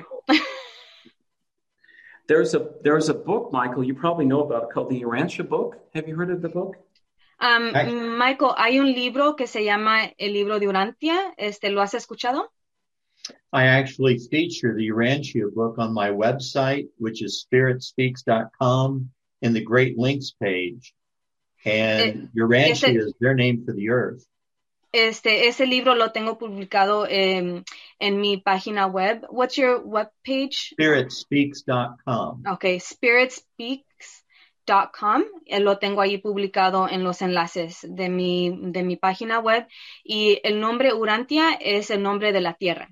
there's a book, Michael, you probably know about it, called the Urantia book. Have you heard of the book? Michael, hay un libro que se llama El libro de Urantia. ¿Lo has escuchado? I actually feature the Urantia book on my website, which is spiritspeaks.com, in the Great Links page. And Urantia is their name for the earth. Ese libro lo tengo publicado en mi página web. What's your web page? Spiritspeaks.com. Okay, spiritspeaks.com. Lo tengo ahí publicado en los enlaces de mi página web. Y el nombre Urantia es el nombre de la tierra.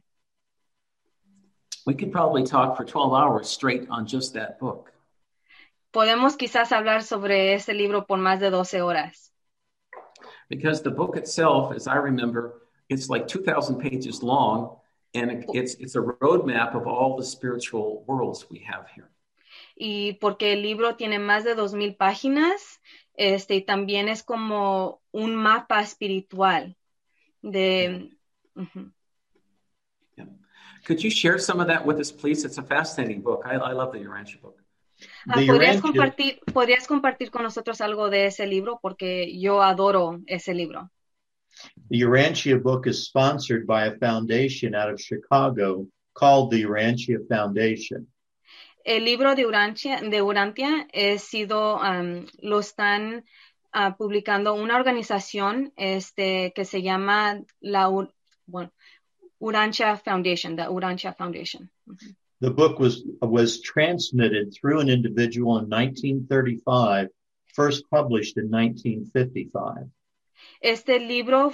We could probably talk for 12 hours straight on just that book. Podemos quizás hablar sobre este libro por más de 12 horas. Because the book itself, as I remember, it's like 2,000 pages long, and it's a roadmap of all the spiritual worlds we have here. Y porque el libro tiene más de 2,000 páginas, y también es como un mapa espiritual de... Yeah. Could you share some of that with us, please? It's a fascinating book. I love the Urantia book. ¿Podrías compartir con nosotros algo de ese libro? Porque yo adoro ese libro. The Urantia book is sponsored by a foundation out of Chicago called the Urantia Foundation. El libro de Urantia lo están publicando una organización que se llama Urantia Foundation, the Urantia Foundation. The book was transmitted through an individual in 1935, first published in 1955. Este libro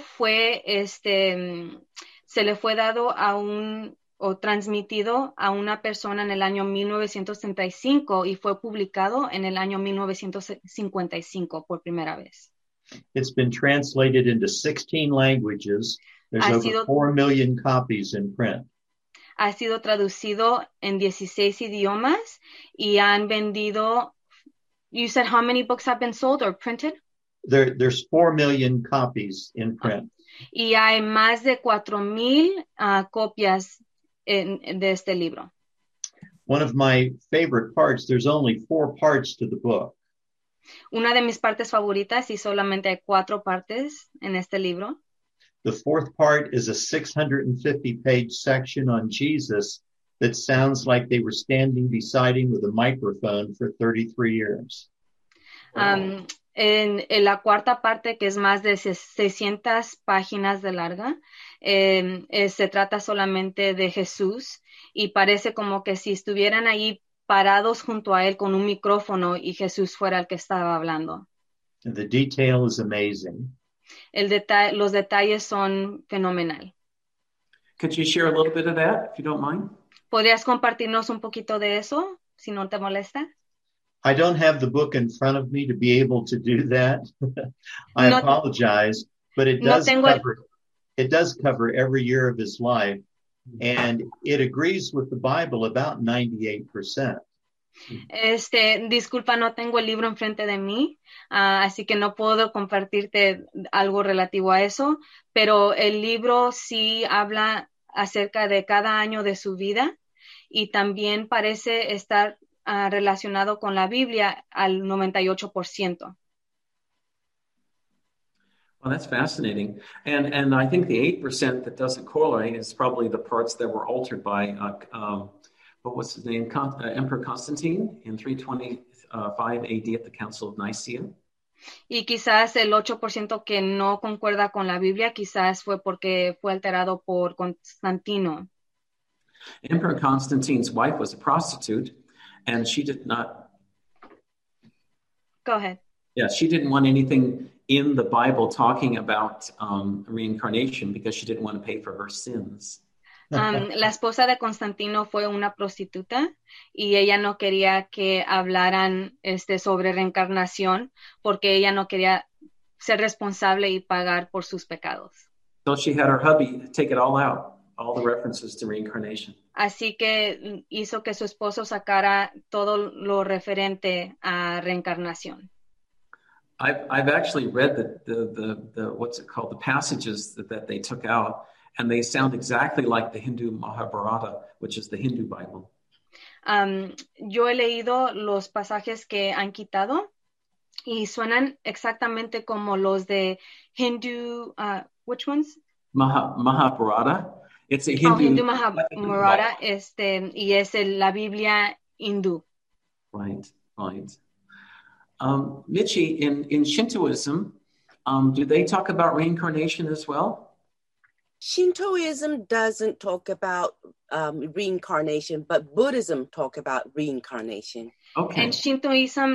se le fue dado o transmitido a una persona en el año 1935 y fue publicado en el año 1955 por primera vez. It's been translated into 16 languages. There's over 4 million copies in print. Ha sido traducido en 16 idiomas y han vendido. You said how many books have been sold or printed? There's 4 million copies in print. Y hay más de 4,000 copias de este libro. One of my favorite parts, there's only 4 parts to the book. Una de mis partes favoritas, y solamente hay 4 partes en este libro. The fourth part is a 650-page section on Jesus that sounds like they were standing beside him with a microphone for 33 years. En la cuarta parte, que es más de 600 páginas de larga, se trata solamente de Jesús y parece como que si estuvieran ahí parados junto a él con un micrófono y Jesús fuera el que estaba hablando. And the detail is amazing. Los detalles son fenomenal. Could you share a little bit of that, if you don't mind? ¿Podrías compartirnos un poquito de eso, si no te molesta? I don't have the book in front of me to be able to do that. I apologize, but it does cover every year of his life, and it agrees with the Bible about 98%. Disculpa, no tengo el libro enfrente de mí, así que no puedo compartirte algo relativo a eso, pero el libro sí habla acerca de cada año de su vida y también parece estar relacionado con la Biblia al 98%. Well, that's fascinating. And I think the 8% that doesn't correlate is probably the parts that were altered by what was his name? Emperor Constantine in 325 AD at the Council of Nicaea. Y quizás el 8% que no concuerda con la Biblia, quizás fue porque fue alterado por Constantino. Emperor Constantine's wife was a prostitute, and she did not. Go ahead. Yeah, she didn't want anything in the Bible talking about reincarnation because she didn't want to pay for her sins. La esposa de Constantino fue una prostituta y ella no quería que hablaran sobre reencarnación porque ella no quería ser responsable y pagar por sus pecados. So she had her hubby take it all out, all the references to reincarnation. Así que hizo que su esposo sacara todo lo referente a reencarnación. I've actually read the what's it called, the passages that they took out, and they sound exactly like the Hindu Mahabharata, which is the Hindu Bible. Yo he leído los pasajes que han quitado y suenan exactamente como los de Hindu, which ones? Mahabharata. It's a Hindu. Hindu Mahabharata, y es la Biblia hindú. Right. Michi, in Shintoism, do they talk about reincarnation as well? Shintoism doesn't talk about reincarnation, but Buddhism talk about reincarnation. Okay. En Shintoismo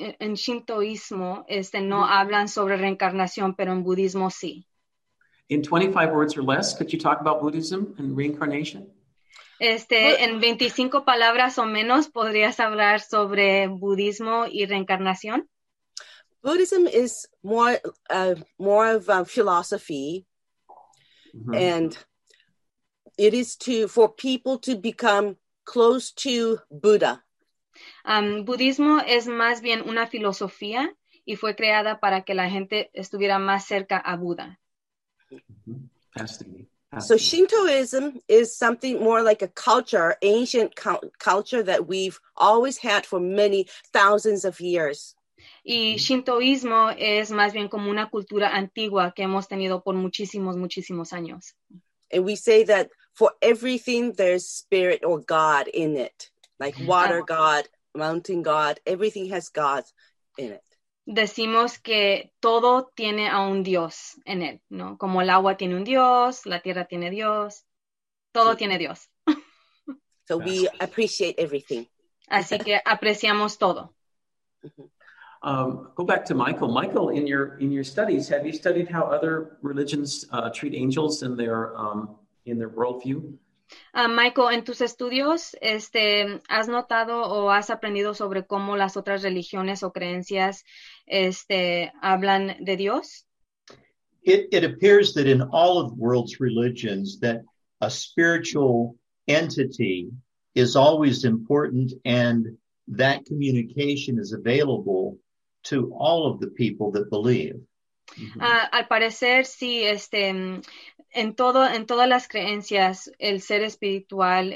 no hablan sobre reencarnación, pero en budismo sí. In 25 words or less, could you talk about Buddhism and reincarnation? En 25 palabras o menos, ¿podrías hablar sobre budismo y reencarnación? Buddhism is more of a philosophy, and it is for people to become close to Buddha. Budismo es más bien una filosofía y fue creada para que la gente estuviera más cerca a Buda. Fascinating. So Shintoism is something more like a culture, ancient culture that we've always had for many thousands of years. Y Shintoísmo es más bien como una cultura antigua que hemos tenido por muchísimos años. And we say that for everything there's spirit or God in it, like water God, mountain God, everything has God in it. Decimos que todo tiene a un Dios en él, ¿no? Como el agua tiene un Dios, la tierra tiene Dios, todo tiene Dios. So we appreciate everything. Así que apreciamos todo. Go back to Michael. Michael, in your studies, have you studied how other religions treat angels in their worldview? Michael, en tus estudios, ¿has notado o has aprendido sobre cómo las otras religiones o creencias hablan de Dios? It appears that in all of the world's religions that a spiritual entity is always important, and that communication is available to all of the people that believe. Al parecer, sí, en todas las creencias, el ser espiritual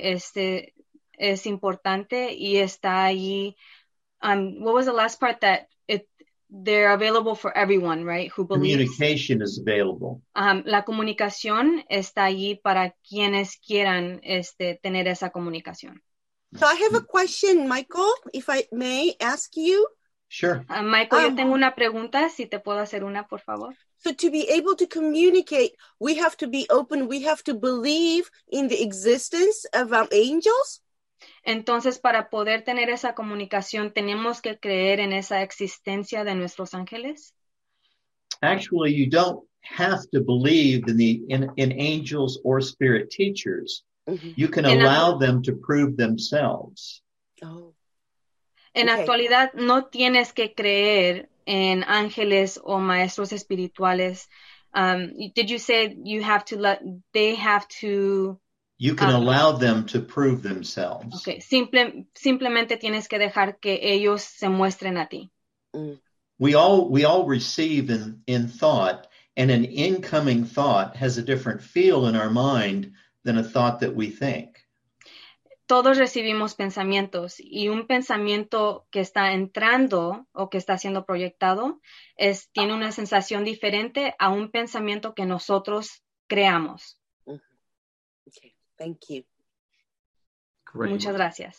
es importante y está allí. What was the last part? That they're available for everyone, right? Who believes. Communication is available. La comunicación está allí para quienes quieran tener esa comunicación. So I have a question, Michael, if I may ask you. Sure. Michael, yo tengo una pregunta, si te puedo hacer una, por favor. So to be able to communicate, we have to be open, we have to believe in the existence of angels? Entonces, para poder tener esa comunicación, ¿tenemos que creer en esa existencia de nuestros ángeles? Actually, you don't have to believe in angels or spirit teachers. You can allow them to prove themselves. Oh. En actualidad, no tienes que creer en ángeles o maestros espirituales. Did you say they have to... You can allow them to prove themselves. Okay. Simplemente tienes que dejar que ellos se muestren a ti. We all receive in thought, and an incoming thought has a different feel in our mind than a thought that we think. Todos recibimos pensamientos y un pensamiento que está entrando o que está siendo proyectado tiene una sensación diferente a un pensamiento que nosotros creamos. Okay, thank you. Great. Muchas gracias.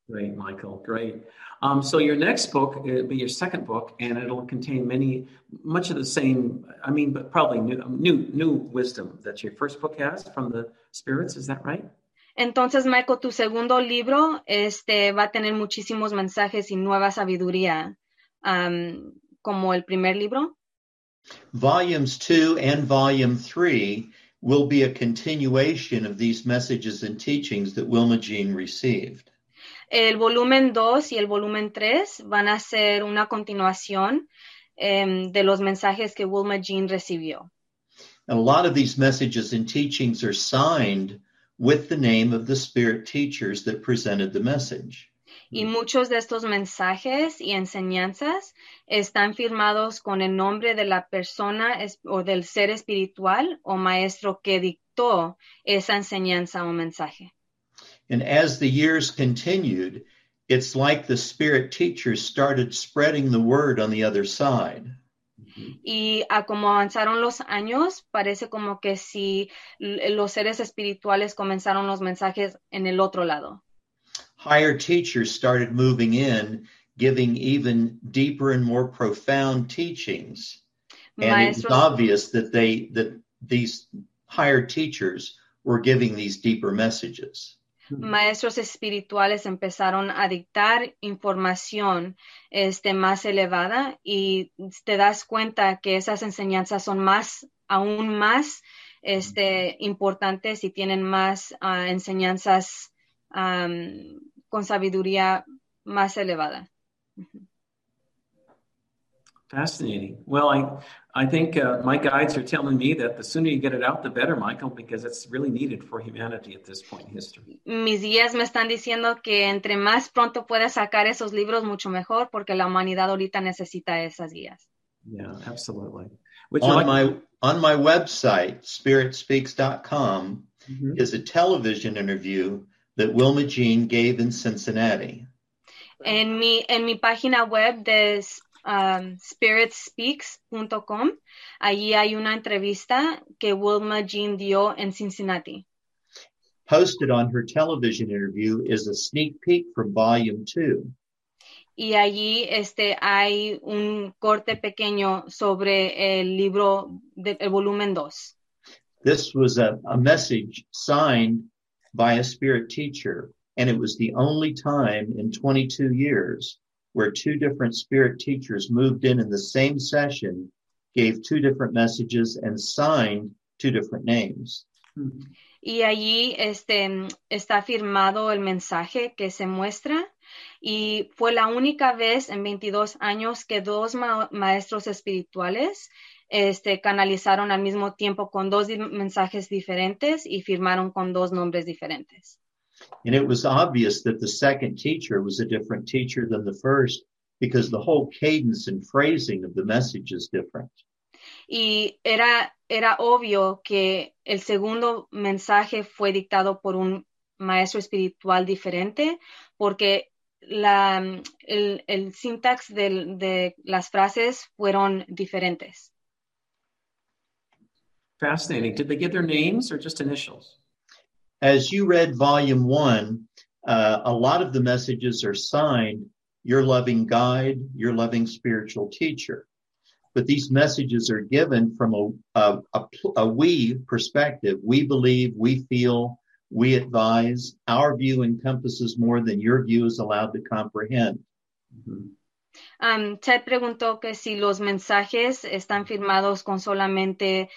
Great, Michael. Great. So your next book, it'll be your second book, and it'll contain much of the same, but probably new wisdom that your first book has from the spirits. Is that right? Entonces, Michael, tu segundo libro va a tener muchísimos mensajes y nueva sabiduría, como el primer libro. Volumes 2 and Volume 3 will be a continuation of these messages and teachings that Wilma Jean received. El volumen 2 y el volumen 3 van a ser una continuación de los mensajes que Wilma Jean recibió. And a lot of these messages and teachings are signed with the name of the spirit teachers that presented the message. Y muchos de estos mensajes y enseñanzas están firmados con el nombre de la persona o del ser espiritual o maestro que dictó esa enseñanza o mensaje. And as the years continued, it's like the spirit teachers started spreading the word on the other side. Y como avanzaron los años, parece como que si los seres espirituales comenzaron los mensajes en el otro lado. Higher teachers started moving in, giving even deeper and more profound teachings. And it was obvious that these higher teachers were giving these deeper messages. Maestros espirituales empezaron a dictar información más elevada y te das cuenta que esas enseñanzas son aún más importantes y tienen más enseñanzas con sabiduría más elevada. Fascinating. Well, I think my guides are telling me that the sooner you get it out, the better, Michael, because it's really needed for humanity at this point in history. Mis guías me están diciendo que entre más pronto puedas sacar esos libros, mucho mejor, porque la humanidad ahorita necesita esas guías. Yeah, absolutely. On my website, spiritspeaks.com, is a television interview that Wilma Jean gave in Cincinnati. En mi página web de spiritspeaks.com, allí hay una entrevista que Wilma Jean dio en Cincinnati. Posted on her television interview is a sneak peek from Volume 2. Y allí hay un corte pequeño sobre el libro el volumen 2. This was a message signed by a spirit teacher, and it was the only time in 22 years where two different spirit teachers moved in the same session, gave two different messages, and signed two different names. Y allí está firmado el mensaje que se muestra, y fue la única vez en 22 años que dos maestros espirituales canalizaron al mismo tiempo con dos mensajes diferentes y firmaron con dos nombres diferentes. And it was obvious that the second teacher was a different teacher than the first because the whole cadence and phrasing of the message is different. Y era obvio que el segundo mensaje fue dictado por un maestro espiritual diferente porque el syntax de las frases fueron diferentes. Fascinating. Did they give their names or just initials? As you read Volume 1, a lot of the messages are signed, your loving guide, your loving spiritual teacher. But these messages are given from a we perspective. We believe, we feel, we advise. Our view encompasses more than your view is allowed to comprehend. Ted preguntó que si los mensajes están firmados con solamente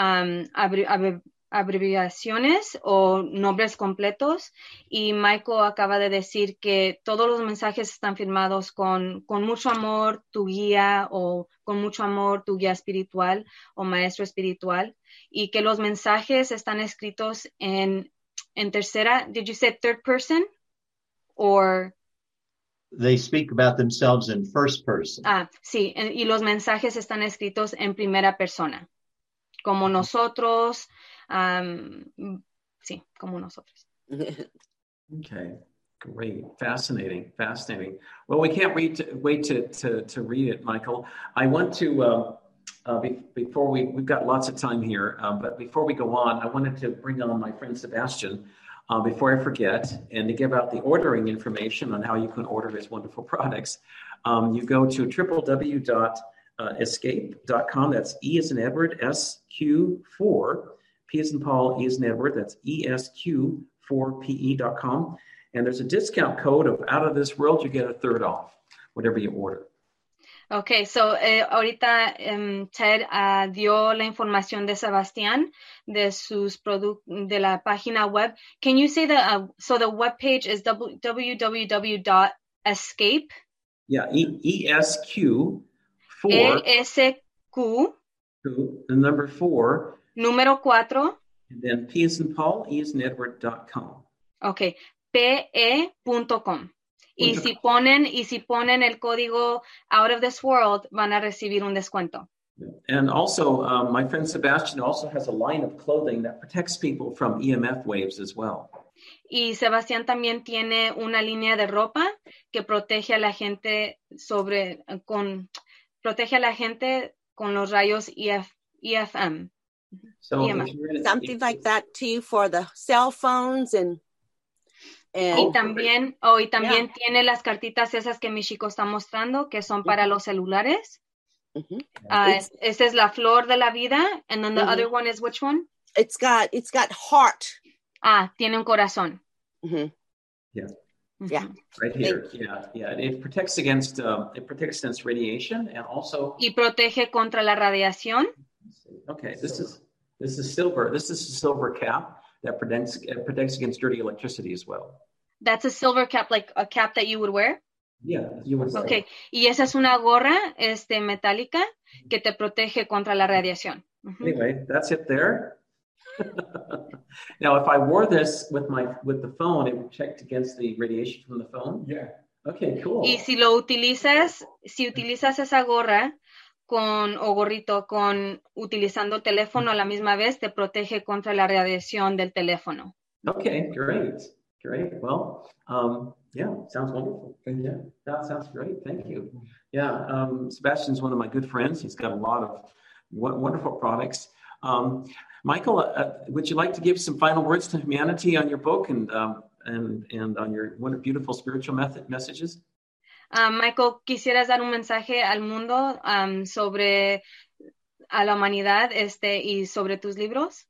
abreviaciones o nombres completos, y Michael acaba de decir que todos los mensajes están firmados con mucho amor tu guía, o con mucho amor tu guía espiritual o maestro espiritual, y que los mensajes están escritos en tercera. Did you say third person or? They speak about themselves in first person. Sí, y los mensajes están escritos en primera persona, como nosotros. Sí, como nosotros. Okay, great, fascinating. Well, we can't wait to read it, Michael. I want to before we've got lots of time here, but before we go on, I wanted to bring on my friend Sebastian. before I forget, and to give out the ordering information on how you can order his wonderful products, you go to www.escape.com. That's E as in Edward, SQ4, P as in Paul, E as in Edward. That's ESQ4PE.com. And there's a discount code of Out of This World. You get a third off, whatever you order. Okay, so ahorita Ted dio la información de Sebastián de sus de la página web. Can you say so the web page is www.escape? Yeah, ESQ4. ESQ. The number 4. Número 4. And then P as in Paul, E as in Edward.com. Okay, PE.com. Y si ponen el código Out of This World, van a recibir un descuento. And also, my friend Sebastian also has a line of clothing that protects people from EMF waves as well. Y Sebastián también tiene una línea de ropa que protege a la gente con los rayos EFM. So something like that too for the cell phones and y también tiene las cartitas esas que mi chico está mostrando que son para los celulares. Esta es la flor de la vida, and then the other one is which one? It's got heart. Tiene un corazón. Yeah. Right here. Yeah. It protects against radiation and also. Y protege contra la radiación. Okay, this is silver. This is a silver cap that protects against dirty electricity as well. That's a silver cap, like a cap that you would wear? Yeah, you would wear. Okay, y esa es una gorra metálica que te protege contra la radiación. Anyway, that's it there. Now, if I wore this with the phone, it would protect against the radiation from the phone? Yeah. Okay, cool. Y si utilizas esa gorra gorrito utilizando el teléfono a la misma vez, te protege contra la radiación del teléfono. Okay, great. Well, sounds wonderful. Yeah, that sounds great. Thank you. Yeah, Sebastian's one of my good friends. He's got a lot of wonderful products. Michael, would you like to give some final words to humanity on your book and on your beautiful spiritual messages? Michael, ¿quisieras dar un mensaje al mundo sobre a la humanidad y sobre tus libros?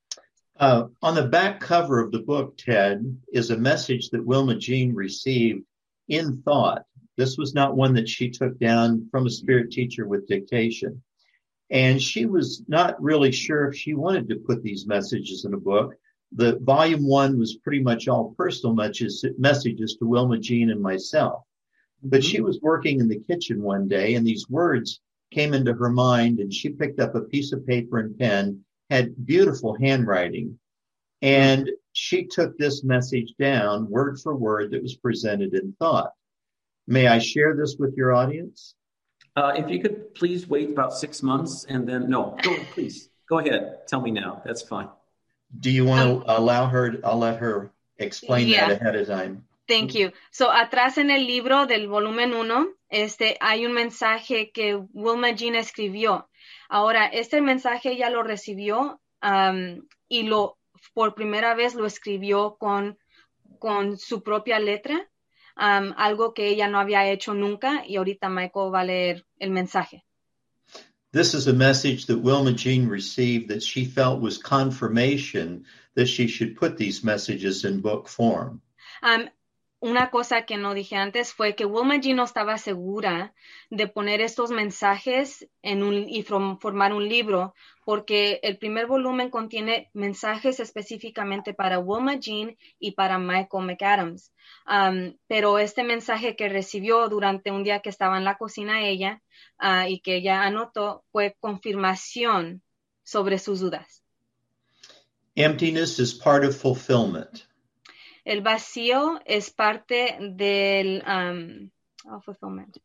On the back cover of the book, Ted, is a message that Wilma Jean received in thought. This was not one that she took down from a spirit teacher with dictation. And she was not really sure if she wanted to put these messages in a book. The volume 1 was pretty much all personal messages to Wilma Jean and myself. But she was working in the kitchen one day and these words came into her mind and she picked up a piece of paper and pen, had beautiful handwriting. And she took this message down word for word that was presented in thought. May I share this with your audience? If you could please wait about 6 months and then, please go ahead. Tell me now. That's fine. Do you want to allow her? I'll let her explain that ahead of time. Thank you. So, atrás en el libro del volumen 1, hay un mensaje que Wilma Jean escribió. Ahora, este mensaje ella lo recibió y por primera vez lo escribió con su propia letra, algo que ella no había hecho nunca, y ahorita Michael va a leer el mensaje. This is a message that Wilma Jean received that she felt was confirmation that she should put these messages in book form. Una cosa que no dije antes fue que Wilma Jean no estaba segura de poner estos mensajes y formar un libro, porque el primer volumen contiene mensajes específicamente para Wilma Jean y para Michael McAdams. Pero este mensaje que recibió durante un día que estaba en la cocina ella y que ella anotó fue confirmación sobre sus dudas. Emptiness is part of fulfillment. El vacío es parte del fulfillment.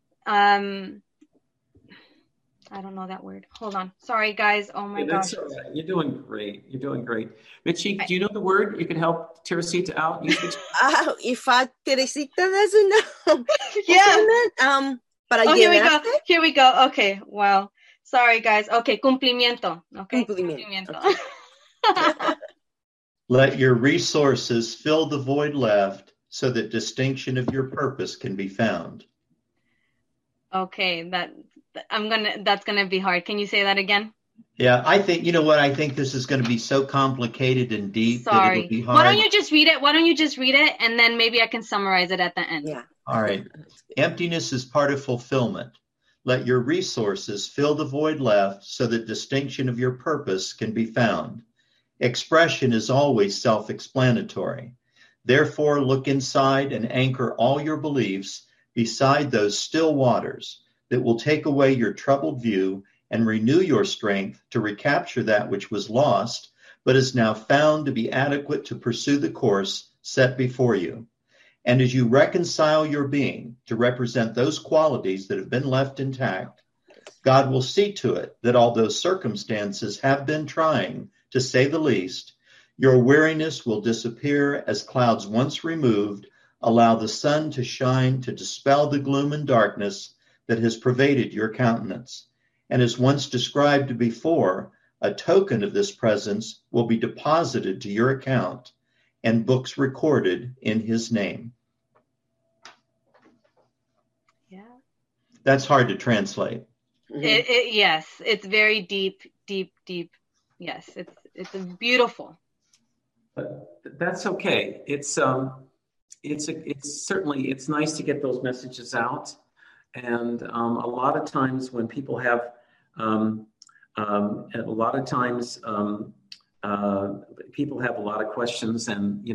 I don't know that word. Hold on. Sorry, guys. Oh, my gosh. That's all right. You're doing great. Mitchie, do you know the word? You can help Teresita out. If Teresita doesn't know. Yeah. But Here we go. Okay. Wow. Sorry, guys. Okay. Cumplimiento. Okay. Cumplimiento. Let your resources fill the void left so that distinction of your purpose can be found. Okay, that's gonna be hard. Can you say that again? Yeah, I think, you know what, I think this is going to be so complicated and deep that it'll be hard. Why don't you just read it and then maybe I can summarize it at the end. Yeah. All right. Emptiness is part of fulfillment. Let your resources fill the void left so that distinction of your purpose can be found. Expression is always self-explanatory. Therefore, look inside and anchor all your beliefs beside those still waters that will take away your troubled view and renew your strength to recapture that which was lost, but is now found to be adequate to pursue the course set before you. And as you reconcile your being to represent those qualities that have been left intact, God will see to it that although circumstances have been trying, to say the least, your weariness will disappear as clouds once removed allow the sun to shine to dispel the gloom and darkness that has pervaded your countenance. And as once described before, a token of this presence will be deposited to your account and books recorded in his name. Yeah. That's hard to translate. Yes, it's very deep. Yes, it's beautiful. But that's okay. It's certainly, it's nice to get those messages out. And a lot of times when people have, people have a lot of questions, and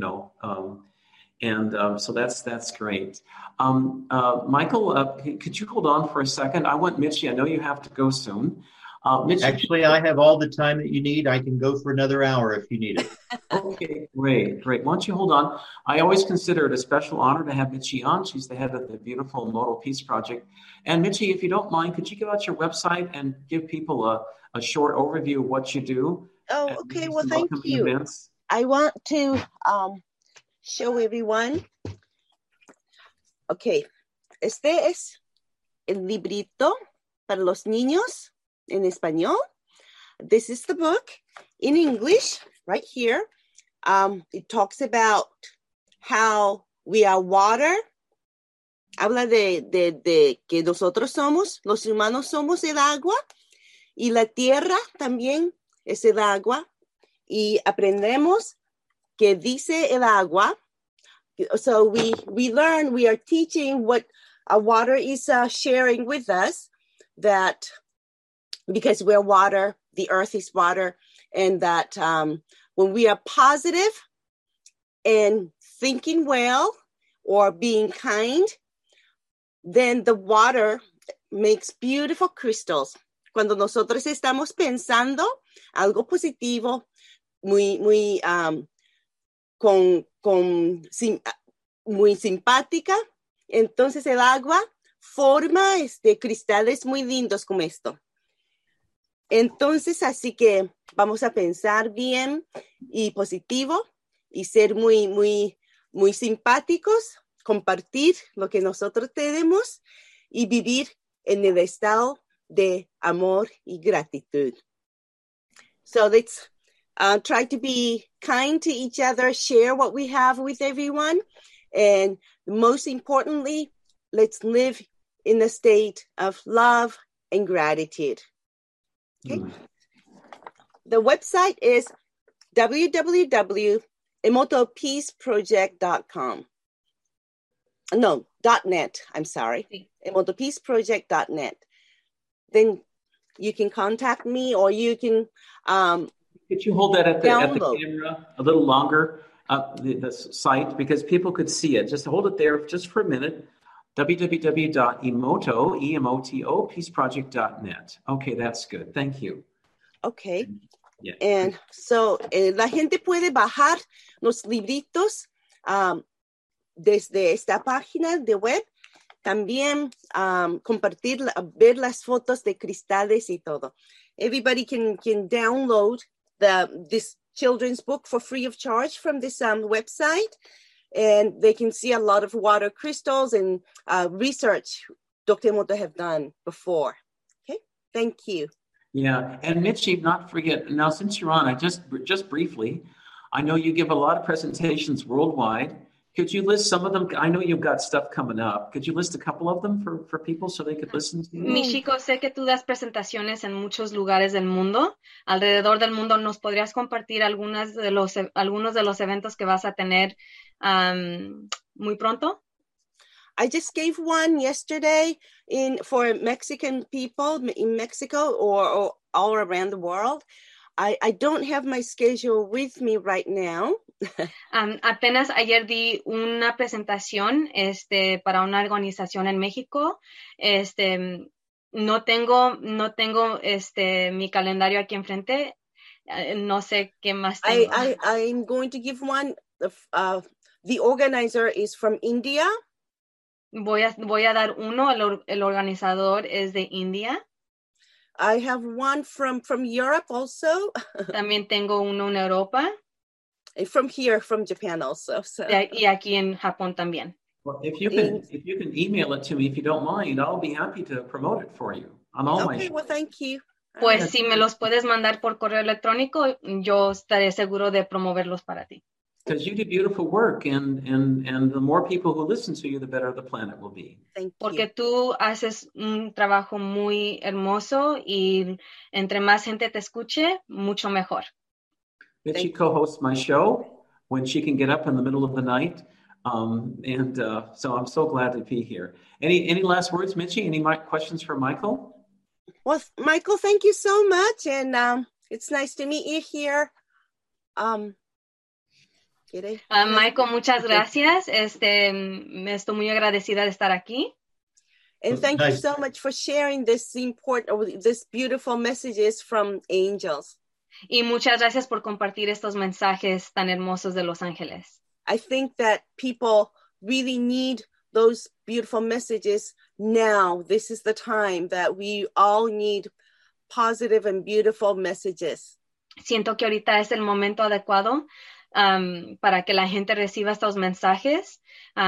so that's great. Michael, could you hold on for a second? I want Mitchie. I know you have to go soon. Mitchie, actually, I have all the time that you need. I can go for another hour if you need it. Okay, great. Why don't you hold on? I always consider it a special honor to have Mitchie on. She's the head of the beautiful Emoto Peace Project. And Mitchie, if you don't mind, could you give out your website and give people a short overview of what you do? Oh, okay. Well, thank you. Events? I want to show everyone. Okay, este es el librito para los niños en español. This is the book in English right here. It talks about how we are water. Habla de que nosotros somos, los humanos somos el agua, y la tierra también es el agua. Y aprendemos que dice el agua. So we learn, we are teaching what our water is sharing with us, that because we're water, the earth is water, and that when we are positive and thinking well or being kind, then the water makes beautiful crystals. Cuando nosotros estamos pensando algo positivo, muy simpática, entonces el agua forma cristales muy lindos como esto. Entonces, así que vamos a pensar bien y positivo y ser muy simpáticos, compartir lo que nosotros tenemos y vivir en el estado de amor y gratitud. So let's try to be kind to each other, share what we have with everyone, and most importantly, let's live in a state of love and gratitude. Okay. The website is www.emotopeaceproject.com. No, .net. I'm sorry. emotopeaceproject.net. Then you can contact me, or you can could you hold that at the camera a little longer, the site, because people could see it. Just hold it there just for a minute. www.emoto.peaceproject.net. Okay, that's good. Thank you. Okay. Yeah. And so la gente puede bajar los libritos desde esta página de web. También compartir, ver las fotos de cristales y todo. Everybody can download this children's book for free of charge from this website. And they can see a lot of water crystals and research Dr. Emoto have done before. Okay, thank you. Yeah, and Mitchie, not forget, now since you're on, I just briefly, I know you give a lot of presentations worldwide. Could you list some of them? I know you've got stuff coming up. Could you list a couple of them for people so they could listen to you? Michiko, sé que tú das presentaciones en muchos lugares del mundo, alrededor del mundo. ¿Nos podrías compartir algunos de los eventos que vas a tener muy pronto? I just gave one yesterday for Mexican people in Mexico or all around the world. I don't have my schedule with me right now. Apenas ayer di una presentación para una organización en México. No tengo mi calendario aquí enfrente. No sé qué más tengo. I'm going to give one. The organizer is from India. Voy a dar uno. El organizador es de India. I have one from Europe also. También tengo uno en Europa. From here, from Japan also. So. Y aquí en Japón también. Well, if you can email it to me, if you don't mind, I'll be happy to promote it for you on all my shows. Well, thank you. Pues si me los puedes mandar por correo electrónico, yo estaré seguro de promoverlos para ti. Because you do beautiful work, and the more people who listen to you, the better the planet will be. Thank Porque you. tú haces un trabajo muy hermoso y entre más gente te escuche, mucho mejor. Mitzi co-hosts my show when she can get up in the middle of the night, so I'm so glad to be here. Any last words, Mitzi? Any questions for Michael? Well, Michael, thank you so much, and it's nice to meet you here. Michael, muchas gracias. Estoy muy agradecida de estar aquí. And thank you so much for sharing this beautiful messages from angels. Y muchas gracias por compartir estos mensajes tan hermosos de Los Ángeles. I think that people really need those beautiful messages now. This is the time that we all need positive and beautiful messages. Siento que ahorita es el momento adecuado para que la gente reciba estos mensajes.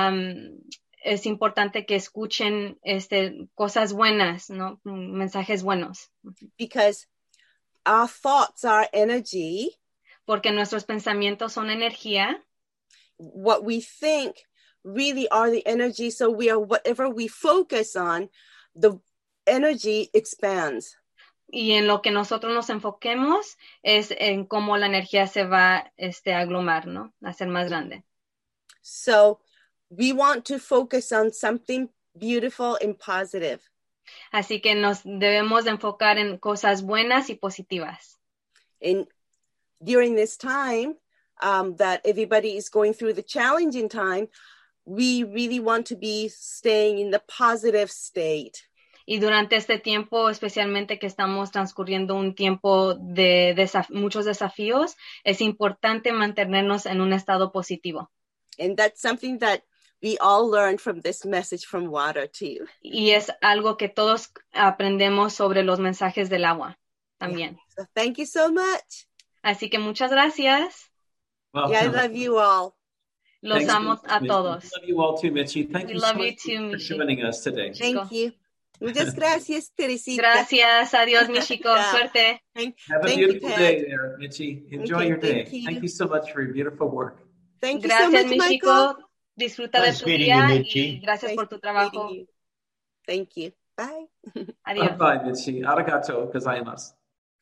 Es importante que escuchen cosas buenas, ¿no? Mensajes buenos. Because our thoughts are energy. Porque nuestros pensamientos son energía. What we think really are the energy. So whatever we focus on, the energy expands. Y en lo que nosotros nos enfoquemos es en cómo la energía se va a aglomar, ¿no? A ser más grande. So we want to focus on something beautiful and positive. Así que nos debemos de enfocar en cosas buenas y positivas. And during this time that everybody is going through the challenging time, we really want to be staying in the positive state. Y durante este tiempo, especialmente que estamos transcurriendo un tiempo de muchos desafíos, es importante mantenernos en un estado positivo. And that's something that we all learned from this message from water too. Y es algo que todos aprendemos sobre los mensajes del agua también. Yeah. So thank you so much. Así que muchas gracias. Well, I love you all. Los amo a todos. We love you all too, Mitzi. Thank you so much for joining us today. Thank you. Muchas gracias, Teresita. Gracias. Adiós, Michiko. Suerte. Have a beautiful day there, Mitzi. Enjoy your day. Thank you so much for your beautiful work. Thank you gracias, so much, Michiko. Michael. Disfruta de tu día y gracias por tu trabajo. Thank you. Bye. Adiós. Bye, Mitzi. Arigato gozaimasu.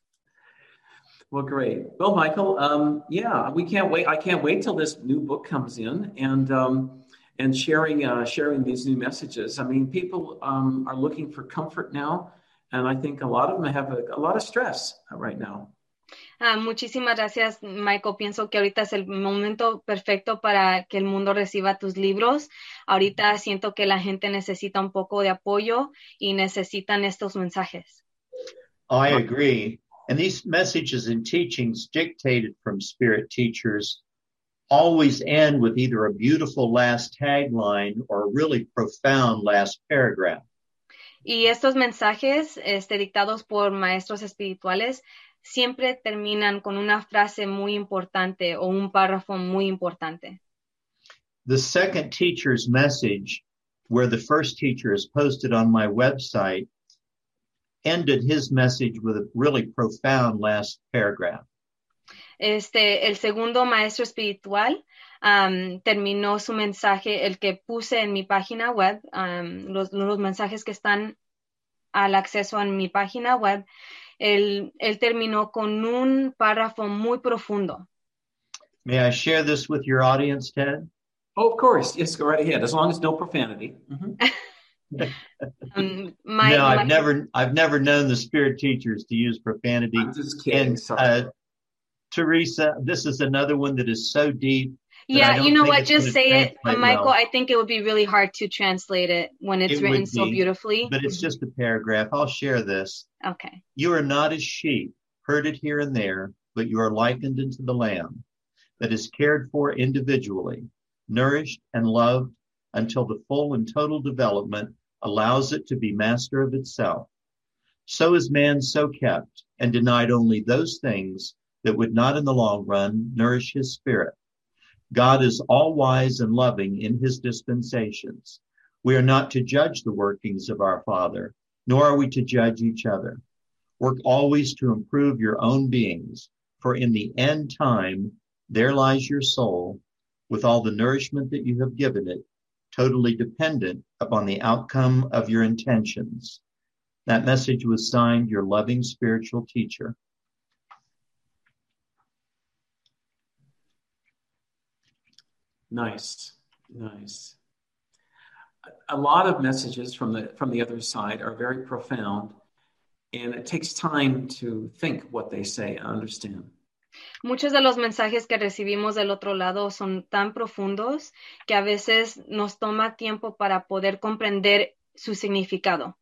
Well, great. Well, Michael, we can't wait. I can't wait till this new book comes in and sharing these new messages. I mean, people are looking for comfort now, and I think a lot of them have a lot of stress right now. Muchísimas gracias, Michael. Pienso que ahorita es el momento perfecto para que el mundo reciba tus libros. Ahorita siento que la gente necesita un poco de apoyo y necesitan estos mensajes. I agree. And these messages and teachings dictated from spirit teachers always end with either a beautiful last tagline or a really profound last paragraph. Y estos mensajes dictados por maestros espirituales siempre terminan con una frase muy importante o un párrafo muy importante. The second teacher's message, where the first teacher is posted on my website, ended his message with a really profound last paragraph. El segundo maestro espiritual terminó su mensaje, el que puse en mi página web, los mensajes que están al acceso en mi página web, él terminó con un párrafo muy profundo. May I share this with your audience, Ted? Oh, of course. Yes, go right ahead. As long as no profanity. Um, No, I've never known the spirit teachers to use profanity. I'm just kidding. And Sorry. Teresa, this is another one that is so deep. Yeah, you know what? Just say it, Michael. Well. I think it would be really hard to translate it when it's written so beautifully. But it's just a paragraph. I'll share this. Okay. You are not as sheep, herded here and there, but you are likened unto the lamb that is cared for individually, nourished and loved until the full and total development allows it to be master of itself. So is man so kept and denied only those things that would not in the long run nourish his spirit. God is all wise and loving in his dispensations. We are not to judge the workings of our Father, nor are we to judge each other. Work always to improve your own beings, for in the end time, there lies your soul with all the nourishment that you have given it, totally dependent upon the outcome of your intentions. That message was signed, your loving spiritual teacher. Nice. A lot of messages from the other side are very profound, and it takes time to think what they say and understand. Muchos de los mensajes que recibimos del otro lado son tan profundos que a veces nos toma tiempo para poder comprender su significado.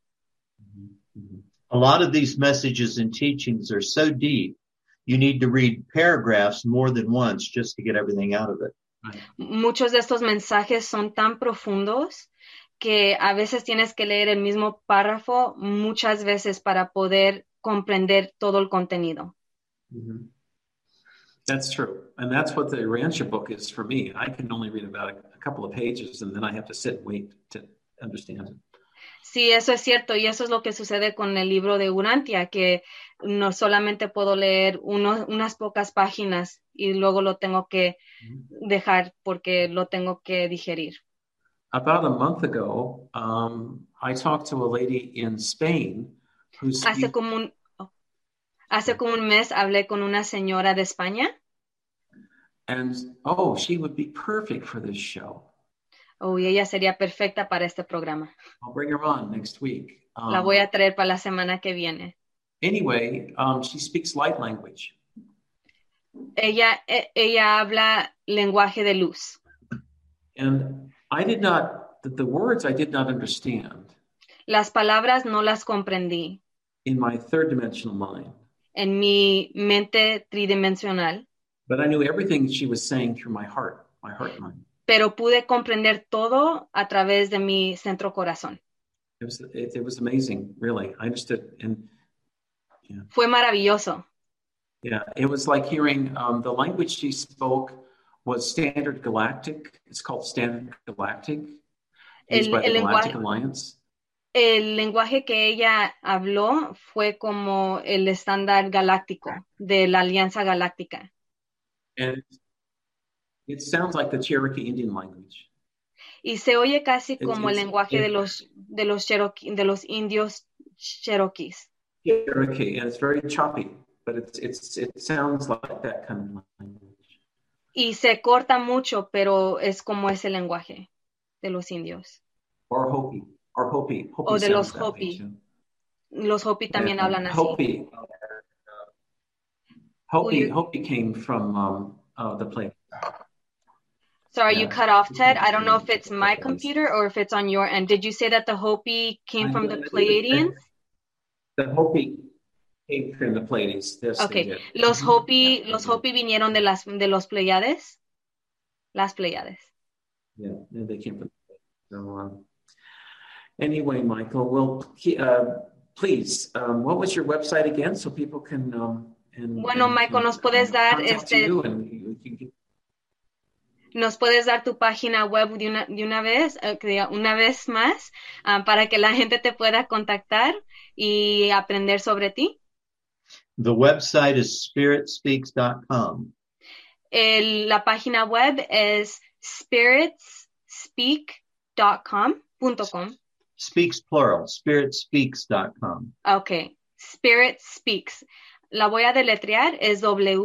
A lot of these messages and teachings are so deep, you need to read paragraphs more than once just to get everything out of it. Right. Muchos de estos mensajes son tan profundos que a veces tienes que leer el mismo párrafo muchas veces para poder comprender todo el contenido. Mm-hmm. That's true. And that's what the Urantia book is for me. I can only read about a couple of pages and then I have to sit and wait to understand it. Sí, eso es cierto. Y eso es lo que sucede con el libro de Urantia, que no solamente puedo leer unas pocas páginas y luego lo tengo que dejar porque lo tengo que digerir. About a month ago, I talked to a lady in Spain who Hace como un mes hablé con una señora de España. And, she would be perfect for this show. Y ella sería perfecta para este programa. I'll bring her on next week. La voy a traer para la semana que viene. Anyway, she speaks light language. Ella habla lenguaje de luz. And the words I did not understand. Las palabras no las comprendí. In my third dimensional mind. En mi mente tridimensional. But I knew everything she was saying through my heart mind. Pero pude comprender todo a través de mi centro corazón. It was amazing, really. I understood. And yeah. Fue maravilloso. Yeah, it was like hearing the language she spoke was Standard Galactic. It's called Standard Galactic. Used by the Galactic Alliance. El lenguaje que ella habló fue como el estándar galáctico de la Alianza Galáctica. And it sounds like the Cherokee Indian language. Y se oye casi como el lenguaje de los indios Cherokees. Cherokee, and it's very choppy, but it sounds like that kind of language. Y se corta mucho, pero es como ese lenguaje de los indios. Or Hopi. O de los Hopi. Los Hopi también hablan así. Hopi came from the Pleiades. Sorry, you cut off, Ted. I don't know if it's my computer or if it's on your end. Did you say that the Hopi came from the Pleiadians? The Hopi came from the Pleiades. Yes, okay. Los Hopi vinieron de los Pleiades. Las Pleiades. Yeah, they came from. So, anyway, Michael, well, please, what was your website again, so people can? Michael, nos puedes dar nos puedes dar tu página web una vez más, para que la gente te pueda contactar y aprender sobre ti. The website is spiritspeaks.com. La página web es spiritspeak.com. Speaks plural, spiritspeaks.com. Okay, Spirit Speaks. La voy a deletrear, es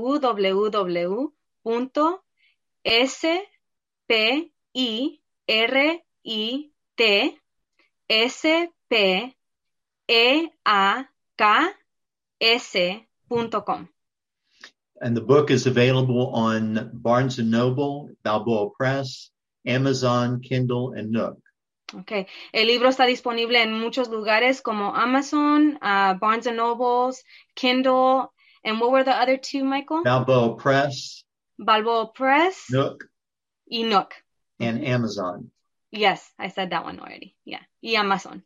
www.spiritspeaks.com. And the book is available on Barnes & Noble, Balboa Press, Amazon, Kindle, and Nook. Okay. El libro está disponible en muchos lugares como Amazon, Barnes & Nobles, Kindle, and what were the other two, Michael? Balboa Press, Nook, y Nook. And Amazon. Yes, I said that one already. Yeah, y Amazon.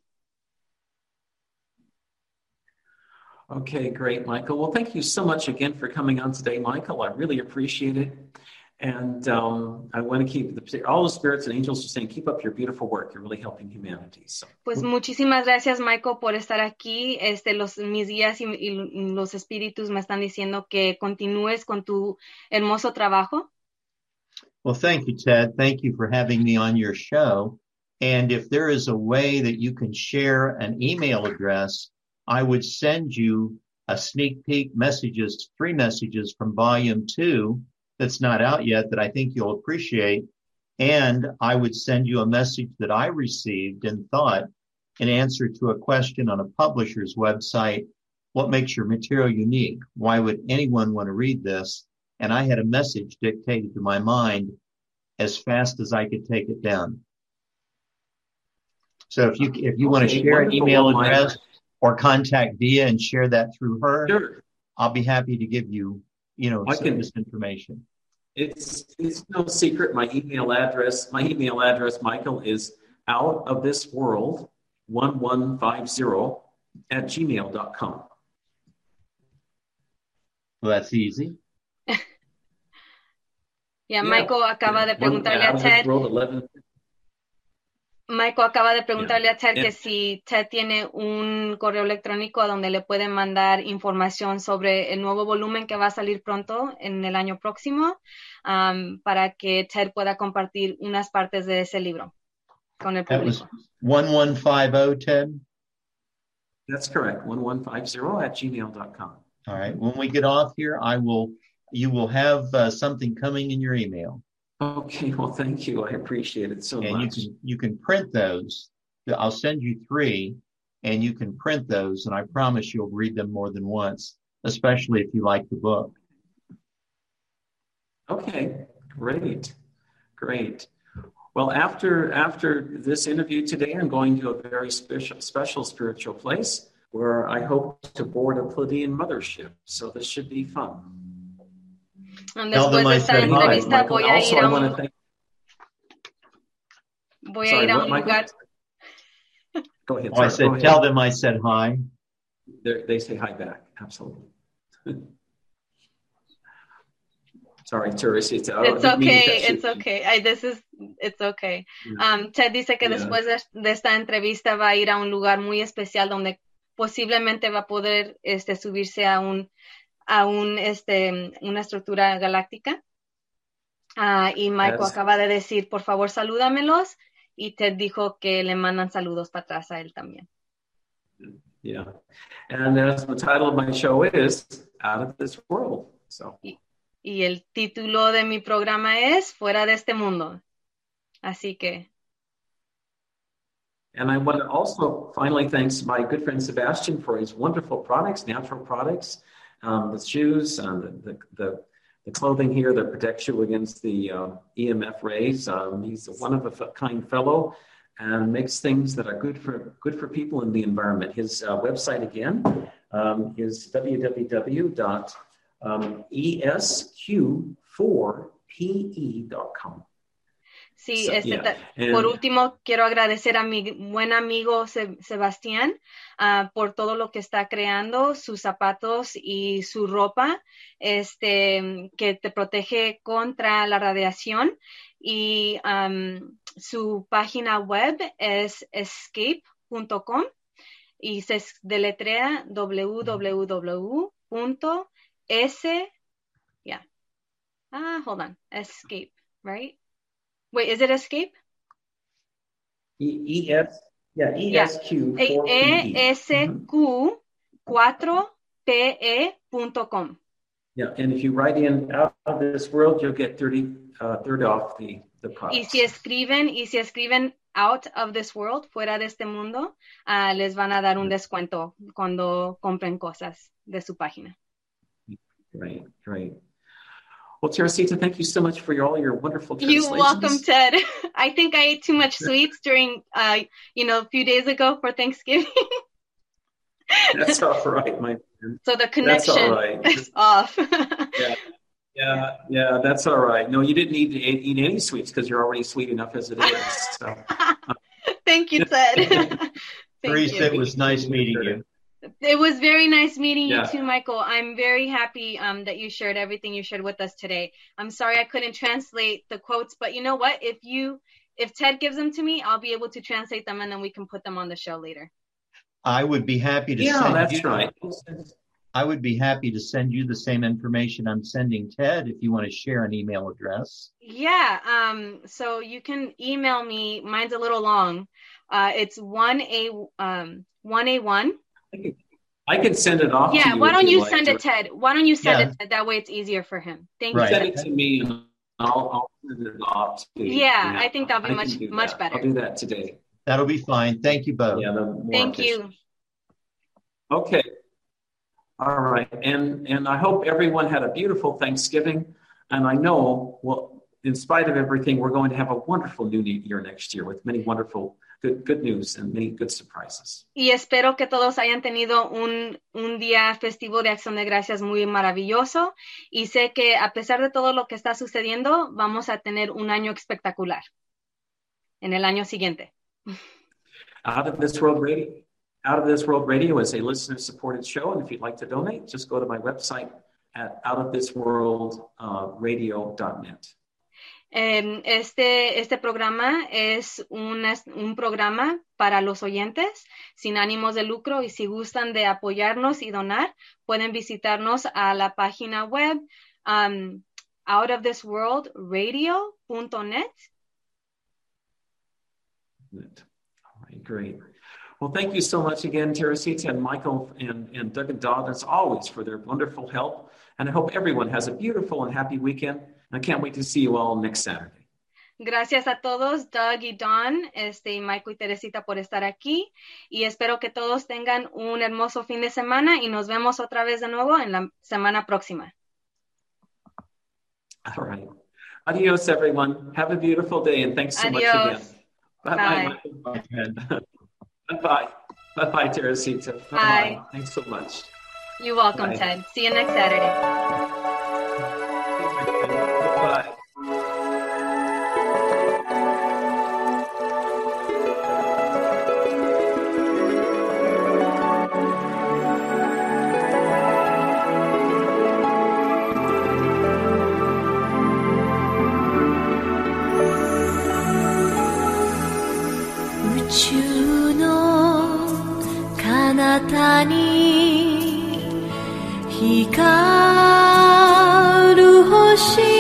Okay, great, Michael. Well, thank you so much again for coming on today, Michael. I really appreciate it. And I want to keep all the spirits and angels are saying, keep up your beautiful work. You're really helping humanity. So. Pues muchísimas gracias, Michael, por estar aquí. Mis guías y los espíritus me están diciendo que continúes con tu hermoso trabajo. Well, thank you, Ted. Thank you for having me on your show. And if there is a way that you can share an email address, I would send you a sneak peek 3 messages from volume 2 that's not out yet that I think you'll appreciate. And I would send you a message that I received and thought in answer to a question on a publisher's website, what makes your material unique? Why would anyone want to read this? And I had a message dictated to my mind as fast as I could take it down. So if you want to share an email address or contact Dia and share that through her, sure. I'll be happy to give you, this information. It's no secret. My email address, Michael, is outofthisworld1150@gmail.com. Well, that's easy. Yeah, Michael acaba de preguntarle a Ted. Michael acaba de preguntarle a Ted que si Ted tiene un correo electrónico donde le pueden mandar información sobre el nuevo volumen que va a salir pronto en el año próximo, para que Ted pueda compartir unas partes de ese libro con el público. That was 1150, Ted? That's correct, 1150@gmail.com. All right. When we get off here, you will have something coming in your email. Okay, well, thank you. I appreciate it so much. And you can print those. I'll send you 3, and you can print those, and I promise you'll read them more than once, especially if you like the book. Okay, great. Well, after this interview today, I'm going to a very special spiritual place where I hope to board a Pleiadian mothership. So this should be fun. Después de esta entrevista voy a ir a un lugar. Go ahead. I said, tell them I said hi. They say hi back. Absolutely. Sorry, Teresa. It's okay. It's okay. It's okay. Ted dice que después de esta entrevista va a ir a un lugar muy especial donde posiblemente va a poder subirse a una estructura galáctica. Y Michael acaba de decir, por favor, salúdamelos. Y Ted dijo que le mandan saludos para atrás a él también. Yeah. And as the title of my show is, Out of This World. So. Y el título de mi programa es Fuera de este mundo. Así que. And I want to also finally thank my good friend Sebastian for his wonderful products, natural products. The shoes, the clothing here that protects you against the EMF rays. He's a one-of-a-kind fellow and makes things that are good for people in the environment. His website again is www.esq4pe.com. Sí, por último, quiero agradecer a mi buen amigo Sebastián por todo lo que está creando, sus zapatos y su ropa, que te protege contra la radiación. Y su página web es escape.com y se deletrea www.escape.com. hold on. Escape, right? Wait, is it escape? ESQ ESQ4PE.com. Yeah, and if you write in Out of This World, you'll get 30 off the products. Y si escriben Out of This World, fuera de este mundo, les van a dar un descuento cuando compren cosas de su página. Great. Well, Teresita, thank you so much for all your wonderful translations. You're welcome, Ted. I think I ate too much sweets during, a few days ago for Thanksgiving. That's all right, my friend. So the connection is off. Yeah, that's all right. No, you didn't need to eat any sweets because you're already sweet enough as it is. So. Thank you, Ted. Teresa, it was nice meeting you. It was very nice meeting you too, Michael. I'm very happy that you shared everything you shared with us today. I'm sorry I couldn't translate the quotes, but you know what? If Ted gives them to me, I'll be able to translate them and then we can put them on the show later. I would be happy to I would be happy to send you the same information I'm sending Ted if you want to share an email address. Yeah, so you can email me. Mine's a little long. It's 1A1. I can send it off to you. Yeah, why don't you send it, Ted? Why don't you send it, Ted? That way it's easier for him. Thank you. Send it to me and I'll send it off to you. Yeah, I think that'll be much better. I'll do that today. That'll be fine. Thank you both. Yeah, thank you. Okay. All right. And I hope everyone had a beautiful Thanksgiving. And I know, well, in spite of everything, we're going to have a wonderful new year next year with many wonderful good news and many good surprises. Y espero que todos hayan tenido un día festivo de Acción de Gracias muy maravilloso. Y sé que a pesar de todo lo que está sucediendo, vamos a tener un año espectacular en el año siguiente. Out of This World Radio is a listener-supported show, and if you'd like to donate, just go to my website at outofthisworldradio.net. Este programa es un programa para los oyentes sin ánimos de lucro, y si gustan de apoyarnos y donar, pueden visitarnos a la página web outofthisworldradio.net. All right, great. Well, thank you so much again, Teresita and Michael and Doug and Dawn, as always, for their wonderful help. And I hope everyone has a beautiful and happy weekend. I can't wait to see you all next Saturday. Gracias a todos, Doug y Dawn, y Michael y Teresita, por estar aquí. Y espero que todos tengan un hermoso fin de semana y nos vemos otra vez de nuevo en la semana próxima. All right. Adios, everyone. Have a beautiful day, and thanks so much again. Bye-bye. Bye-bye. Bye-bye, Teresita. Bye-bye. Thanks so much. You're welcome, Ted. See you next Saturday. Bye. Kanata ni hikaru hoshi